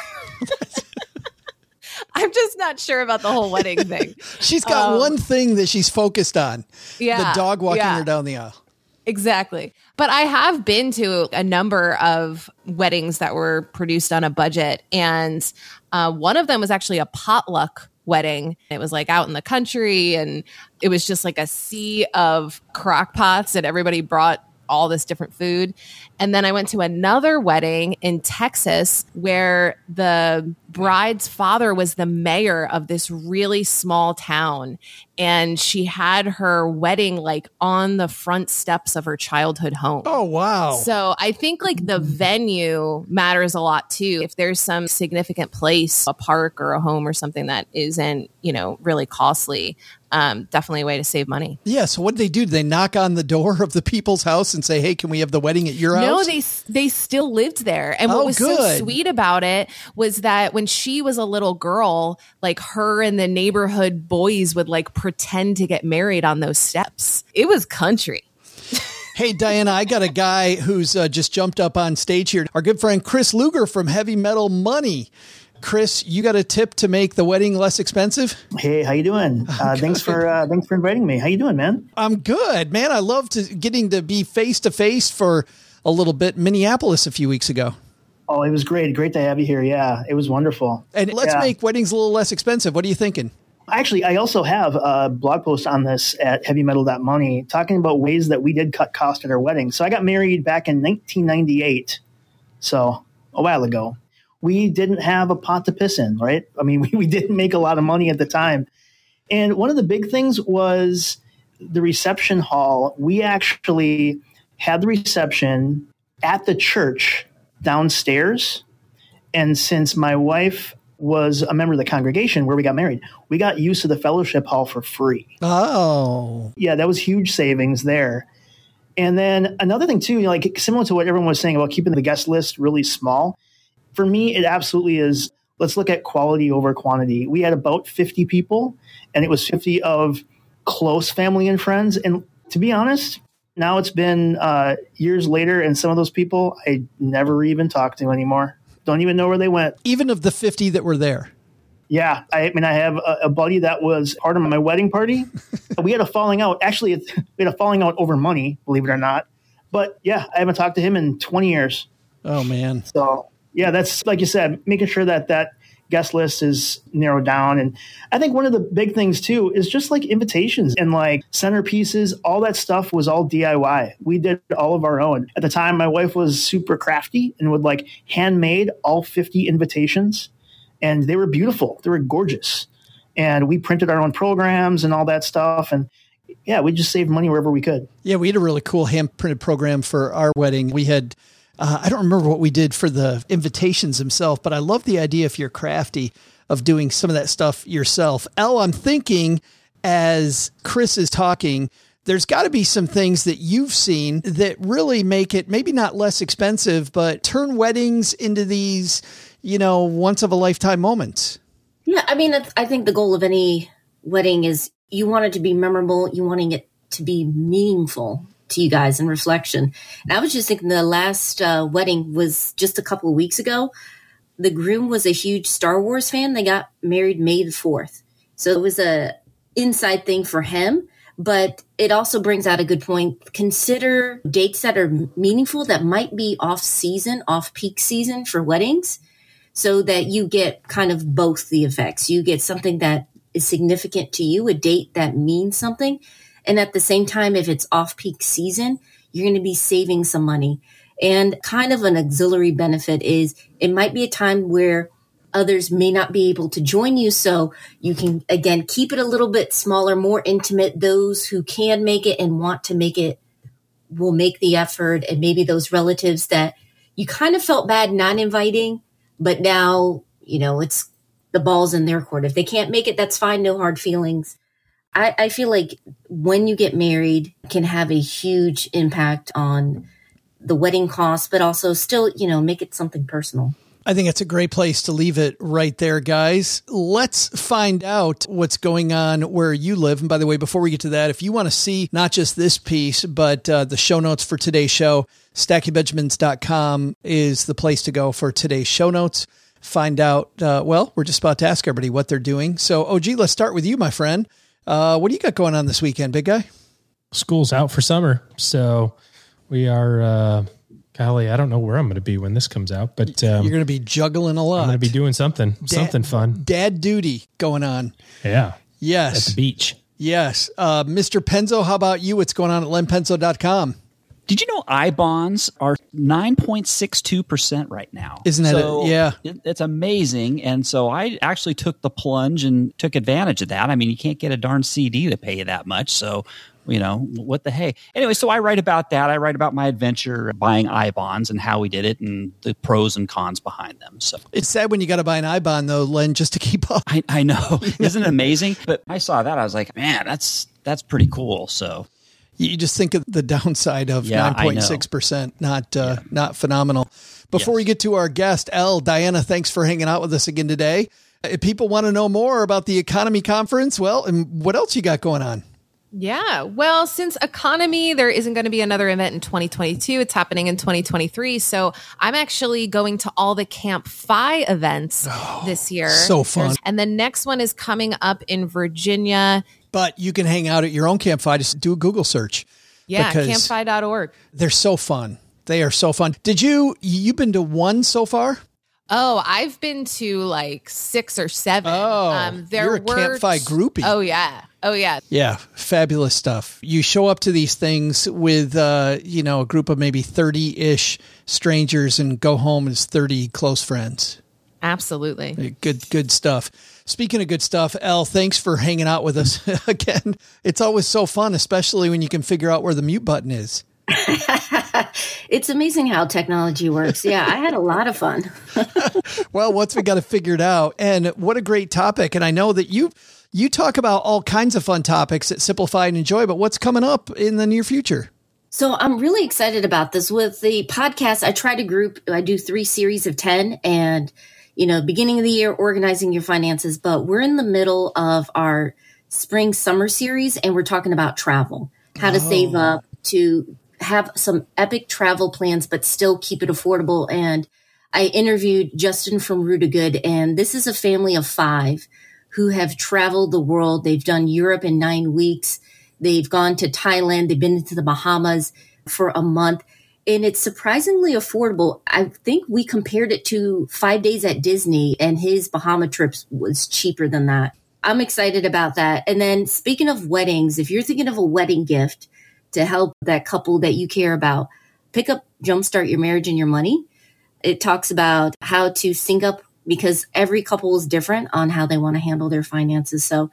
I'm just not sure about the whole wedding thing. She's got um, one thing that she's focused on. Yeah. The dog walking yeah. her down the aisle. Exactly. But I have been to a number of weddings that were produced on a budget. And uh, one of them was actually a potluck wedding. It was like out in the country, and it was just like a sea of crock pots, and everybody brought all this different food. And then I went to another wedding in Texas where the bride's father was the mayor of this really small town. And she had her wedding like on the front steps of her childhood home. Oh, wow. So I think like the venue matters a lot too. If there's some significant place, a park or a home or something that isn't, you know, really costly, um, definitely a way to save money. Yeah. So what did they do? Did they knock on the door of the people's house and say, hey, can we have the wedding at your house? No, they they still lived there. And what oh, was good. so sweet about it was that when she was a little girl, like her and the neighborhood boys would like pretend to get married on those steps. It was country. Hey, Diana, I got a guy who's uh, just jumped up on stage here. Our good friend Chris Luger from Heavy Metal Money. Chris, you got a tip to make the wedding less expensive? Hey, how you doing? Uh, thanks for uh, thanks for inviting me. How you doing, man? I'm good, man. I love to getting to be face to face for a little bit in Minneapolis a few weeks ago. Oh, it was great. Great to have you here. Yeah, it was wonderful. And let's yeah. make weddings a little less expensive. What are you thinking? Actually, I also have a blog post on this at heavy metal dot money talking about ways that we did cut costs at our wedding. So I got married back in nineteen ninety-eight, so a while ago. We didn't have a pot to piss in, right? I mean, we, we didn't make a lot of money at the time. And one of the big things was the reception hall. We actually had the reception at the church downstairs. And since my wife was a member of the congregation where we got married, we got use of the fellowship hall for free. Oh. Yeah, that was huge savings there. And then another thing, too, you know, like similar to what everyone was saying about keeping the guest list really small. For me, it absolutely is. Let's look at quality over quantity. We had about fifty people, and it was fifty of close family and friends. And to be honest, now it's been uh, years later, and some of those people I never even talk to anymore. Don't even know where they went. Even of the fifty that were there. Yeah. I mean, I have a, a buddy that was part of my wedding party. We had a falling out. Actually, we had a falling out over money, believe it or not. But yeah, I haven't talked to him in twenty years. Oh, man. So yeah, that's like you said, making sure that that guest list is narrowed down. And I think one of the big things too is just like invitations and like centerpieces, all that stuff was all D I Y. We did all of our own. At the time, my wife was super crafty and would like handmade all fifty invitations, and they were beautiful. They were gorgeous. And we printed our own programs and all that stuff. And yeah, we just saved money wherever we could. Yeah, we had a really cool hand printed program for our wedding. We had, uh, I don't remember what we did for the invitations themselves, but I love the idea, if you're crafty, of doing some of that stuff yourself. Elle, I'm thinking as Chris is talking, there's got to be some things that you've seen that really make it maybe not less expensive, but turn weddings into these, you know, once of a lifetime moments. Yeah, I mean, I think the goal of any wedding is you want it to be memorable. You wanting it to be meaningful to you guys in reflection. And I was just thinking the last uh, wedding was just a couple of weeks ago. The groom was a huge Star Wars fan. They got married May the fourth. So it was a inside thing for him. But it also brings out a good point. Consider dates that are meaningful that might be off season, off peak season for weddings, so that you get kind of both the effects. You get something that is significant to you, a date that means something. And at the same time, if it's off peak season, you're going to be saving some money. And kind of an auxiliary benefit is it might be a time where others may not be able to join you. So you can, again, keep it a little bit smaller, more intimate. Those who can make it and want to make it will make the effort. And maybe those relatives that you kind of felt bad not inviting, but now, you know, it's the ball's in their court. If they can't make it, that's fine. No hard feelings. I, I feel like when you get married can have a huge impact on the wedding costs, but also still, you know, make it something personal. I think it's a great place to leave it right there, guys. Let's find out what's going on where you live. And by the way, before we get to that, if you want to see not just this piece, but uh, the show notes for today's show, stacking benjamins dot com is the place to go for today's show notes. Find out, uh, well, we're just about to ask everybody what they're doing. So, O G, let's start with you, my friend. Uh, what do you got going on this weekend, big guy? School's out for summer, so we are... Uh Golly, I don't know where I'm going to be when this comes out, but um, you're going to be juggling a lot. I'm going to be doing something, dad, something fun. Dad duty going on. Yeah. Yes. At the beach. Yes. Uh, Mister Penzo, how about you? What's going on at len penzo dot com? Did you know I bonds are nine point six two percent right now? Isn't that so it? Yeah. It, it's amazing. And so I actually took the plunge and took advantage of that. I mean, you can't get a darn C D to pay you that much. So, you know, what the hey? Anyway, so I write about that. I write about my adventure buying I bonds and how we did it and the pros and cons behind them. So it's sad when you got to buy an I bond, though, Len, just to keep up. I, I know. Isn't it amazing? But I saw that. I was like, man, that's that's pretty cool. So you just think of the downside of yeah, nine point six percent, not uh, yeah. not phenomenal. Before yes. we get to our guest, Elle, Diana, thanks for hanging out with us again today. If people want to know more about the Economy Conference, well, and what else you got going on? Yeah. Well, since Economy, there isn't going to be another event in twenty twenty-two. It's happening in twenty twenty-three. So I'm actually going to all the Camp Fi events oh, this year. So fun. There's, and the next one is coming up in Virginia. But you can hang out at your own Camp Fi. Just do a Google search. Yeah, camp fi dot org. They're so fun. They are so fun. Did you, you've been to one so far? Oh, I've been to like six or seven. Oh, um, there you're a were Camp Fi groupie. Oh, yeah. Oh, yeah. Yeah. Fabulous stuff. You show up to these things with, uh, you know, a group of maybe thirty-ish strangers and go home as thirty close friends. Absolutely. Good, good stuff. Speaking of good stuff, Elle, thanks for hanging out with us again. It's always so fun, especially when you can figure out where the mute button is. It's amazing how technology works. Yeah, I had a lot of fun. Well, once we got it figured out, and what a great topic. And I know that you you talk about all kinds of fun topics at Simplify and Enjoy, but what's coming up in the near future? So I'm really excited about this. With the podcast, I try to group, I do three series of ten, and, you know, beginning of the year, organizing your finances, but we're in the middle of our spring summer series, and we're talking about travel, how to oh. save up, to have some epic travel plans, but still keep it affordable. And I interviewed Justin from Rue to Good, and this is a family of five who have traveled the world. They've done Europe in nine weeks. They've gone to Thailand. They've been to the Bahamas for a month, and it's surprisingly affordable. I think we compared it to five days at Disney, and his Bahama trips was cheaper than that. I'm excited about that. And then speaking of weddings, if you're thinking of a wedding gift to help that couple that you care about, pick up Jumpstart Your Marriage and Your Money. It talks about how to sync up, because every couple is different on how they want to handle their finances. So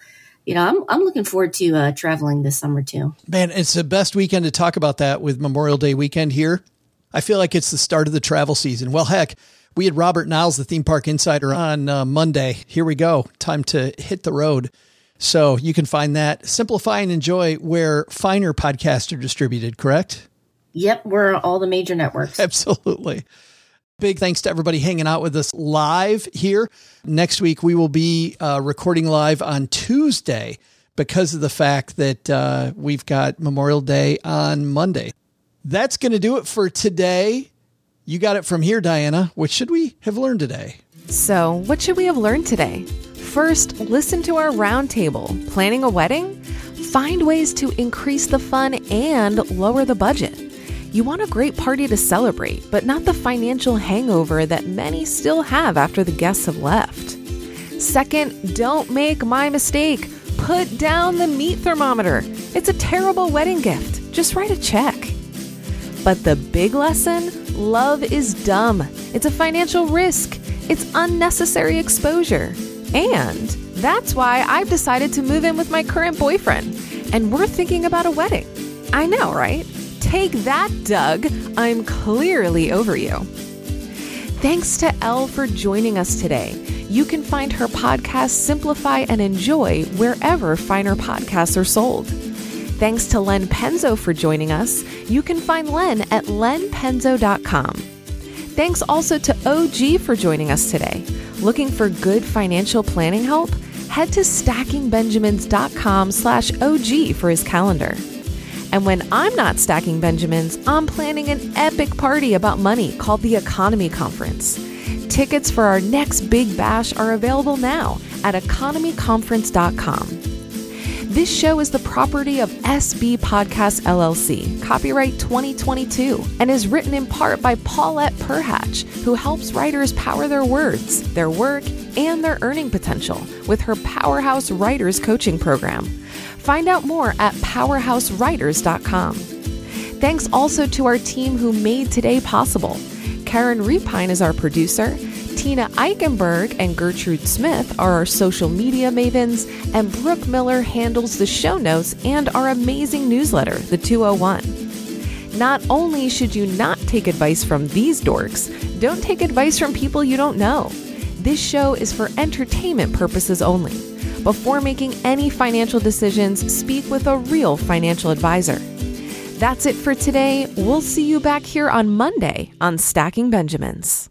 you know, I'm I'm looking forward to uh, traveling this summer too. Man, it's the best weekend to talk about that with Memorial Day weekend here. I feel like it's the start of the travel season. Well, heck, we had Robert Niles, the theme park insider, on uh, Monday. Here we go. Time to hit the road. So you can find that Simplify and Enjoy where finer podcasts are distributed, correct? Yep, we're all the major networks. Absolutely. Big thanks to everybody hanging out with us live here. Next week, we will be uh, recording live on Tuesday because of the fact that uh, we've got Memorial Day on Monday. That's going to do it for today. You got it from here, Diana. What should we have learned today? So, what should we have learned today? First, listen to our roundtable. Planning a wedding? Find ways to increase the fun and lower the budget. You want a great party to celebrate, but not the financial hangover that many still have after the guests have left. Second, don't make my mistake. Put down the meat thermometer. It's a terrible wedding gift. Just write a check. But the big lesson? Love is dumb. It's a financial risk. It's unnecessary exposure. And that's why I've decided to move in with my current boyfriend. And we're thinking about a wedding. I know, right? Take that, Doug. I'm clearly over you. Thanks to Elle for joining us today. You can find her podcast, Simplify and Enjoy, wherever finer podcasts are sold. Thanks to Len Penzo for joining us. You can find Len at len penzo dot com. Thanks also to O G for joining us today. Looking for good financial planning help? Head to stacking benjamins dot com slash O G for his calendar. And when I'm not stacking Benjamins, I'm planning an epic party about money called the Economy Conference. Tickets for our next big bash are available now at economy conference dot com. This show is the property of S B Podcast L L C, copyright twenty twenty-two, and is written in part by Paulette Perhatch, who helps writers power their words, their work, and their earning potential with her Powerhouse Writers Coaching Program. Find out more at powerhouse writers dot com. Thanks also to our team who made today possible. Karen Repine is our producer. Tina Eichenberg and Gertrude Smith are our social media mavens, and Brooke Miller handles the show notes and our amazing newsletter, The two oh one. Not only should you not take advice from these dorks, don't take advice from people you don't know. This show is for entertainment purposes only. Before making any financial decisions, speak with a real financial advisor. That's it for today. We'll see you back here on Monday on Stacking Benjamins.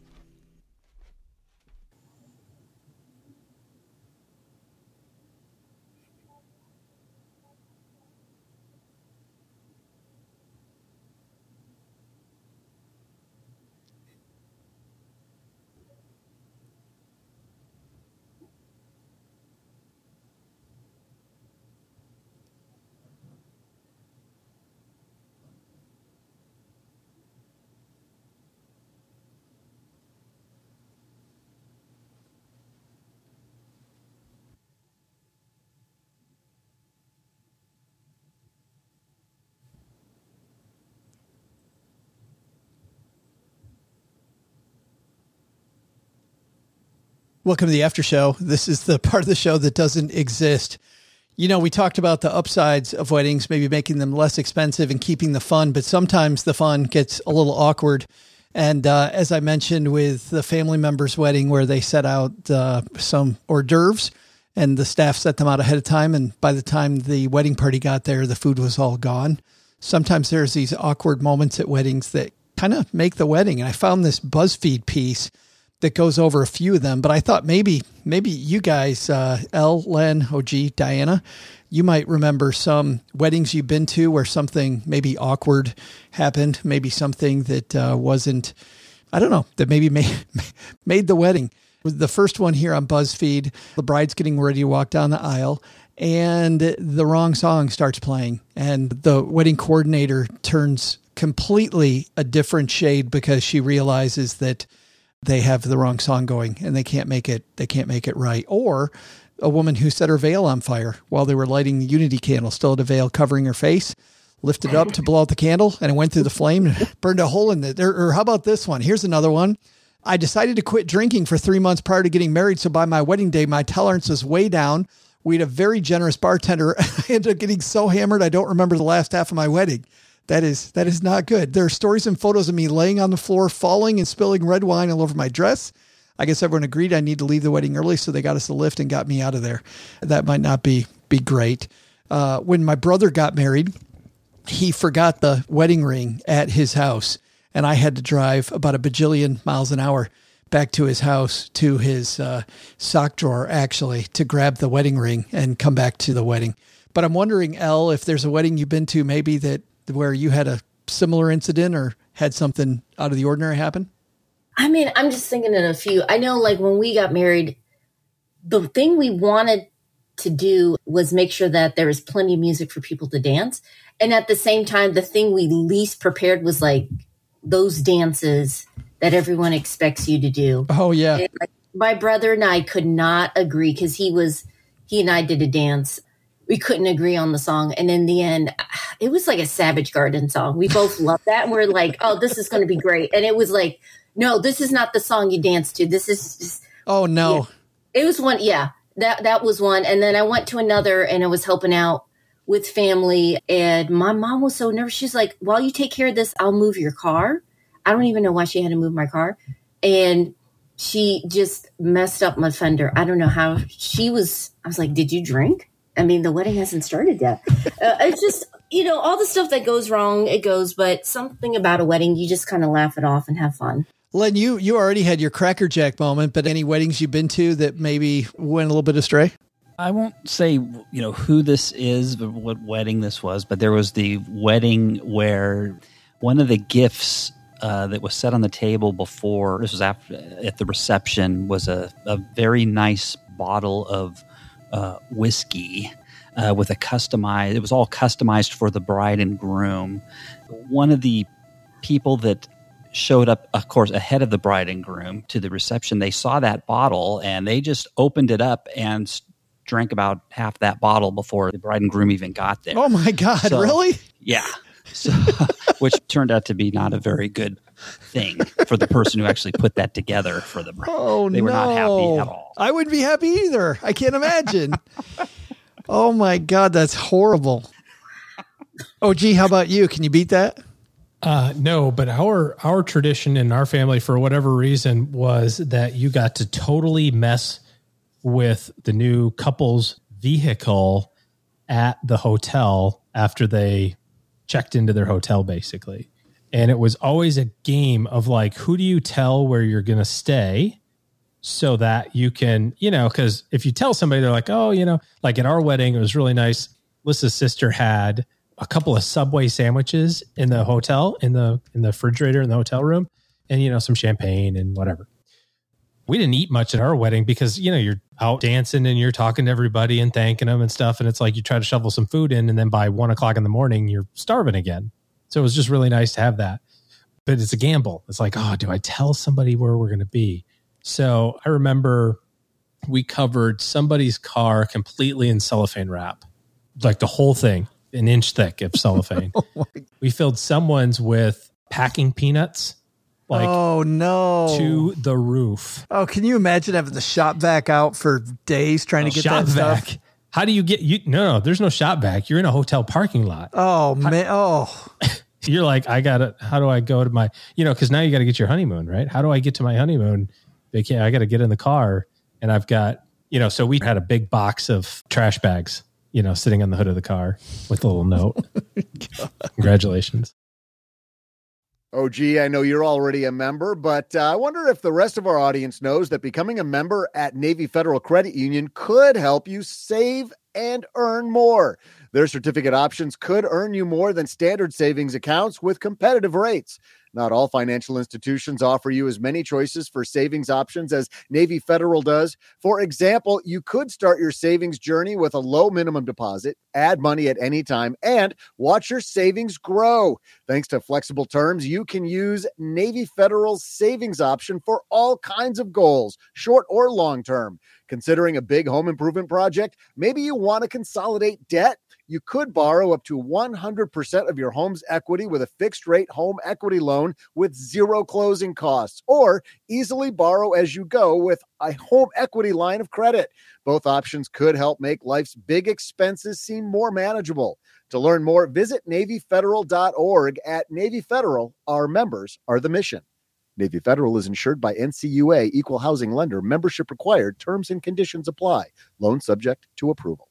Welcome to the after show. This is the part of the show that doesn't exist. You know, we talked about the upsides of weddings, maybe making them less expensive and keeping the fun, but sometimes the fun gets a little awkward. And uh, as I mentioned with the family member's wedding where they set out uh, some hors d'oeuvres and the staff set them out ahead of time. And by the time the wedding party got there, the food was all gone. Sometimes there's these awkward moments at weddings that kind of make the wedding. And I found this BuzzFeed piece that goes over a few of them, but I thought maybe, maybe you guys, uh, Elle, Len, O G, Diana, you might remember some weddings you've been to where something maybe awkward happened, maybe something that uh, wasn't, I don't know, that maybe made, made the wedding. The first one here on BuzzFeed, the bride's getting ready to walk down the aisle and the wrong song starts playing and the wedding coordinator turns completely a different shade because she realizes that they have the wrong song going and they can't make it, they can't make it right. Or a woman who set her veil on fire while they were lighting the unity candle, still had a veil covering her face, lifted up to blow out the candle and it went through the flame and burned a hole in it. Or, or how about this one? Here's another one. I decided to quit drinking for three months prior to getting married. So by my wedding day, my tolerance was way down. We had a very generous bartender. I ended up getting so hammered, I don't remember the last half of my wedding. That is, that is not good. There are stories and photos of me laying on the floor, falling and spilling red wine all over my dress. I guess everyone agreed I need to leave the wedding early, so they got us a lift and got me out of there. That might not be, be great. Uh, when my brother got married, he forgot the wedding ring at his house, and I had to drive about a bajillion miles an hour back to his house, to his uh, sock drawer, actually, to grab the wedding ring and come back to the wedding. But I'm wondering, Elle, if there's a wedding you've been to maybe that where you had a similar incident or had something out of the ordinary happen? I mean, I'm just thinking of a few. I know, like, when we got married, the thing we wanted to do was make sure that there was plenty of music for people to dance. And at the same time, the thing we least prepared was like those dances that everyone expects you to do. Oh, yeah. And, like, my brother and I could not agree because he was, he and I did a dance. We couldn't agree on the song. And in the end, it was like a Savage Garden song. We both loved that. And we're like, oh, this is going to be great. And it was like, no, this is not the song you dance to. This is just, oh, no. Yeah. It was one. Yeah, that, that was one. And then I went to another and I was helping out with family. And my mom was so nervous. She's like, while you take care of this, I'll move your car. I don't even know why she had to move my car. And she just messed up my fender. I don't know how. She was, I was like, did you drink? I mean, the wedding hasn't started yet. Uh, it's just, you know, all the stuff that goes wrong, it goes. But something about a wedding, you just kind of laugh it off and have fun. Len, you, you already had your Cracker Jack moment, but any weddings you've been to that maybe went a little bit astray? I won't say, you know, who this is, but what wedding this was, but there was the wedding where one of the gifts uh, that was set on the table before, this was after, at the reception, was a, a very nice bottle of uh, whiskey uh, with a customized, it was all customized for the bride and groom. One of the people that showed up, of course, ahead of the bride and groom to the reception, they saw that bottle and they just opened it up and drank about half that bottle before the bride and groom even got there. Oh my God, so, really? Yeah. So, which turned out to be not a very good thing for the person who actually put that together for the bride. Oh, they were no. not happy at all. I wouldn't be happy either. I can't imagine. Oh my God, that's horrible. Oh, gee, how about you? Can you beat that? Uh, no, but our our tradition in our family, for whatever reason, was that you got to totally mess with the new couple's vehicle at the hotel after they checked into their hotel, basically. And it was always a game of like, who do you tell where you're going to stay so that you can, you know, because if you tell somebody, they're like, oh, you know, like at our wedding, it was really nice. Lissa's sister had a couple of Subway sandwiches in the hotel, in the in the refrigerator in the hotel room, and, you know, some champagne and whatever. We didn't eat much at our wedding because, you know, you're out dancing and you're talking to everybody and thanking them and stuff. And it's like you try to shovel some food in and then by one o'clock in the morning, you're starving again. So it was just really nice to have that. But it's a gamble. It's like, oh, do I tell somebody where we're going to be? So I remember we covered somebody's car completely in cellophane wrap, like the whole thing, an inch thick of cellophane. Oh, we filled someone's with packing peanuts. Like, oh no, to the roof. Oh, can you imagine having the shop vac out for days trying oh, to get shop that vac. stuff? How do you get you? No, no, there's no shop vac. You're in a hotel parking lot. Oh how, man, oh, you're like, I gotta. How do I go to my? You know, because now you got to get your honeymoon, right? How do I get to my honeymoon? Vacation. I got to get in the car, and I've got, you know. So we had a big box of trash bags, you know, sitting on the hood of the car with a little note. Congratulations. Oh, gee, I know you're already a member, but uh, I wonder if the rest of our audience knows that becoming a member at Navy Federal Credit Union could help you save and earn more. Their certificate options could earn you more than standard savings accounts with competitive rates. Not all financial institutions offer you as many choices for savings options as Navy Federal does. For example, you could start your savings journey with a low minimum deposit, add money at any time, and watch your savings grow. Thanks to flexible terms, you can use Navy Federal's savings option for all kinds of goals, short or long term. Considering a big home improvement project, maybe you want to consolidate debt. you could borrow up to one hundred percent of your home's equity with a fixed rate home equity loan with zero closing costs, or easily borrow as you go with a home equity line of credit. Both options could help make life's big expenses seem more manageable. To learn more, visit Navy Federal dot org. At Navy Federal, our members are the mission. Navy Federal is insured by N C U A, Equal Housing Lender. Membership required. Terms and conditions apply. Loan subject to approval.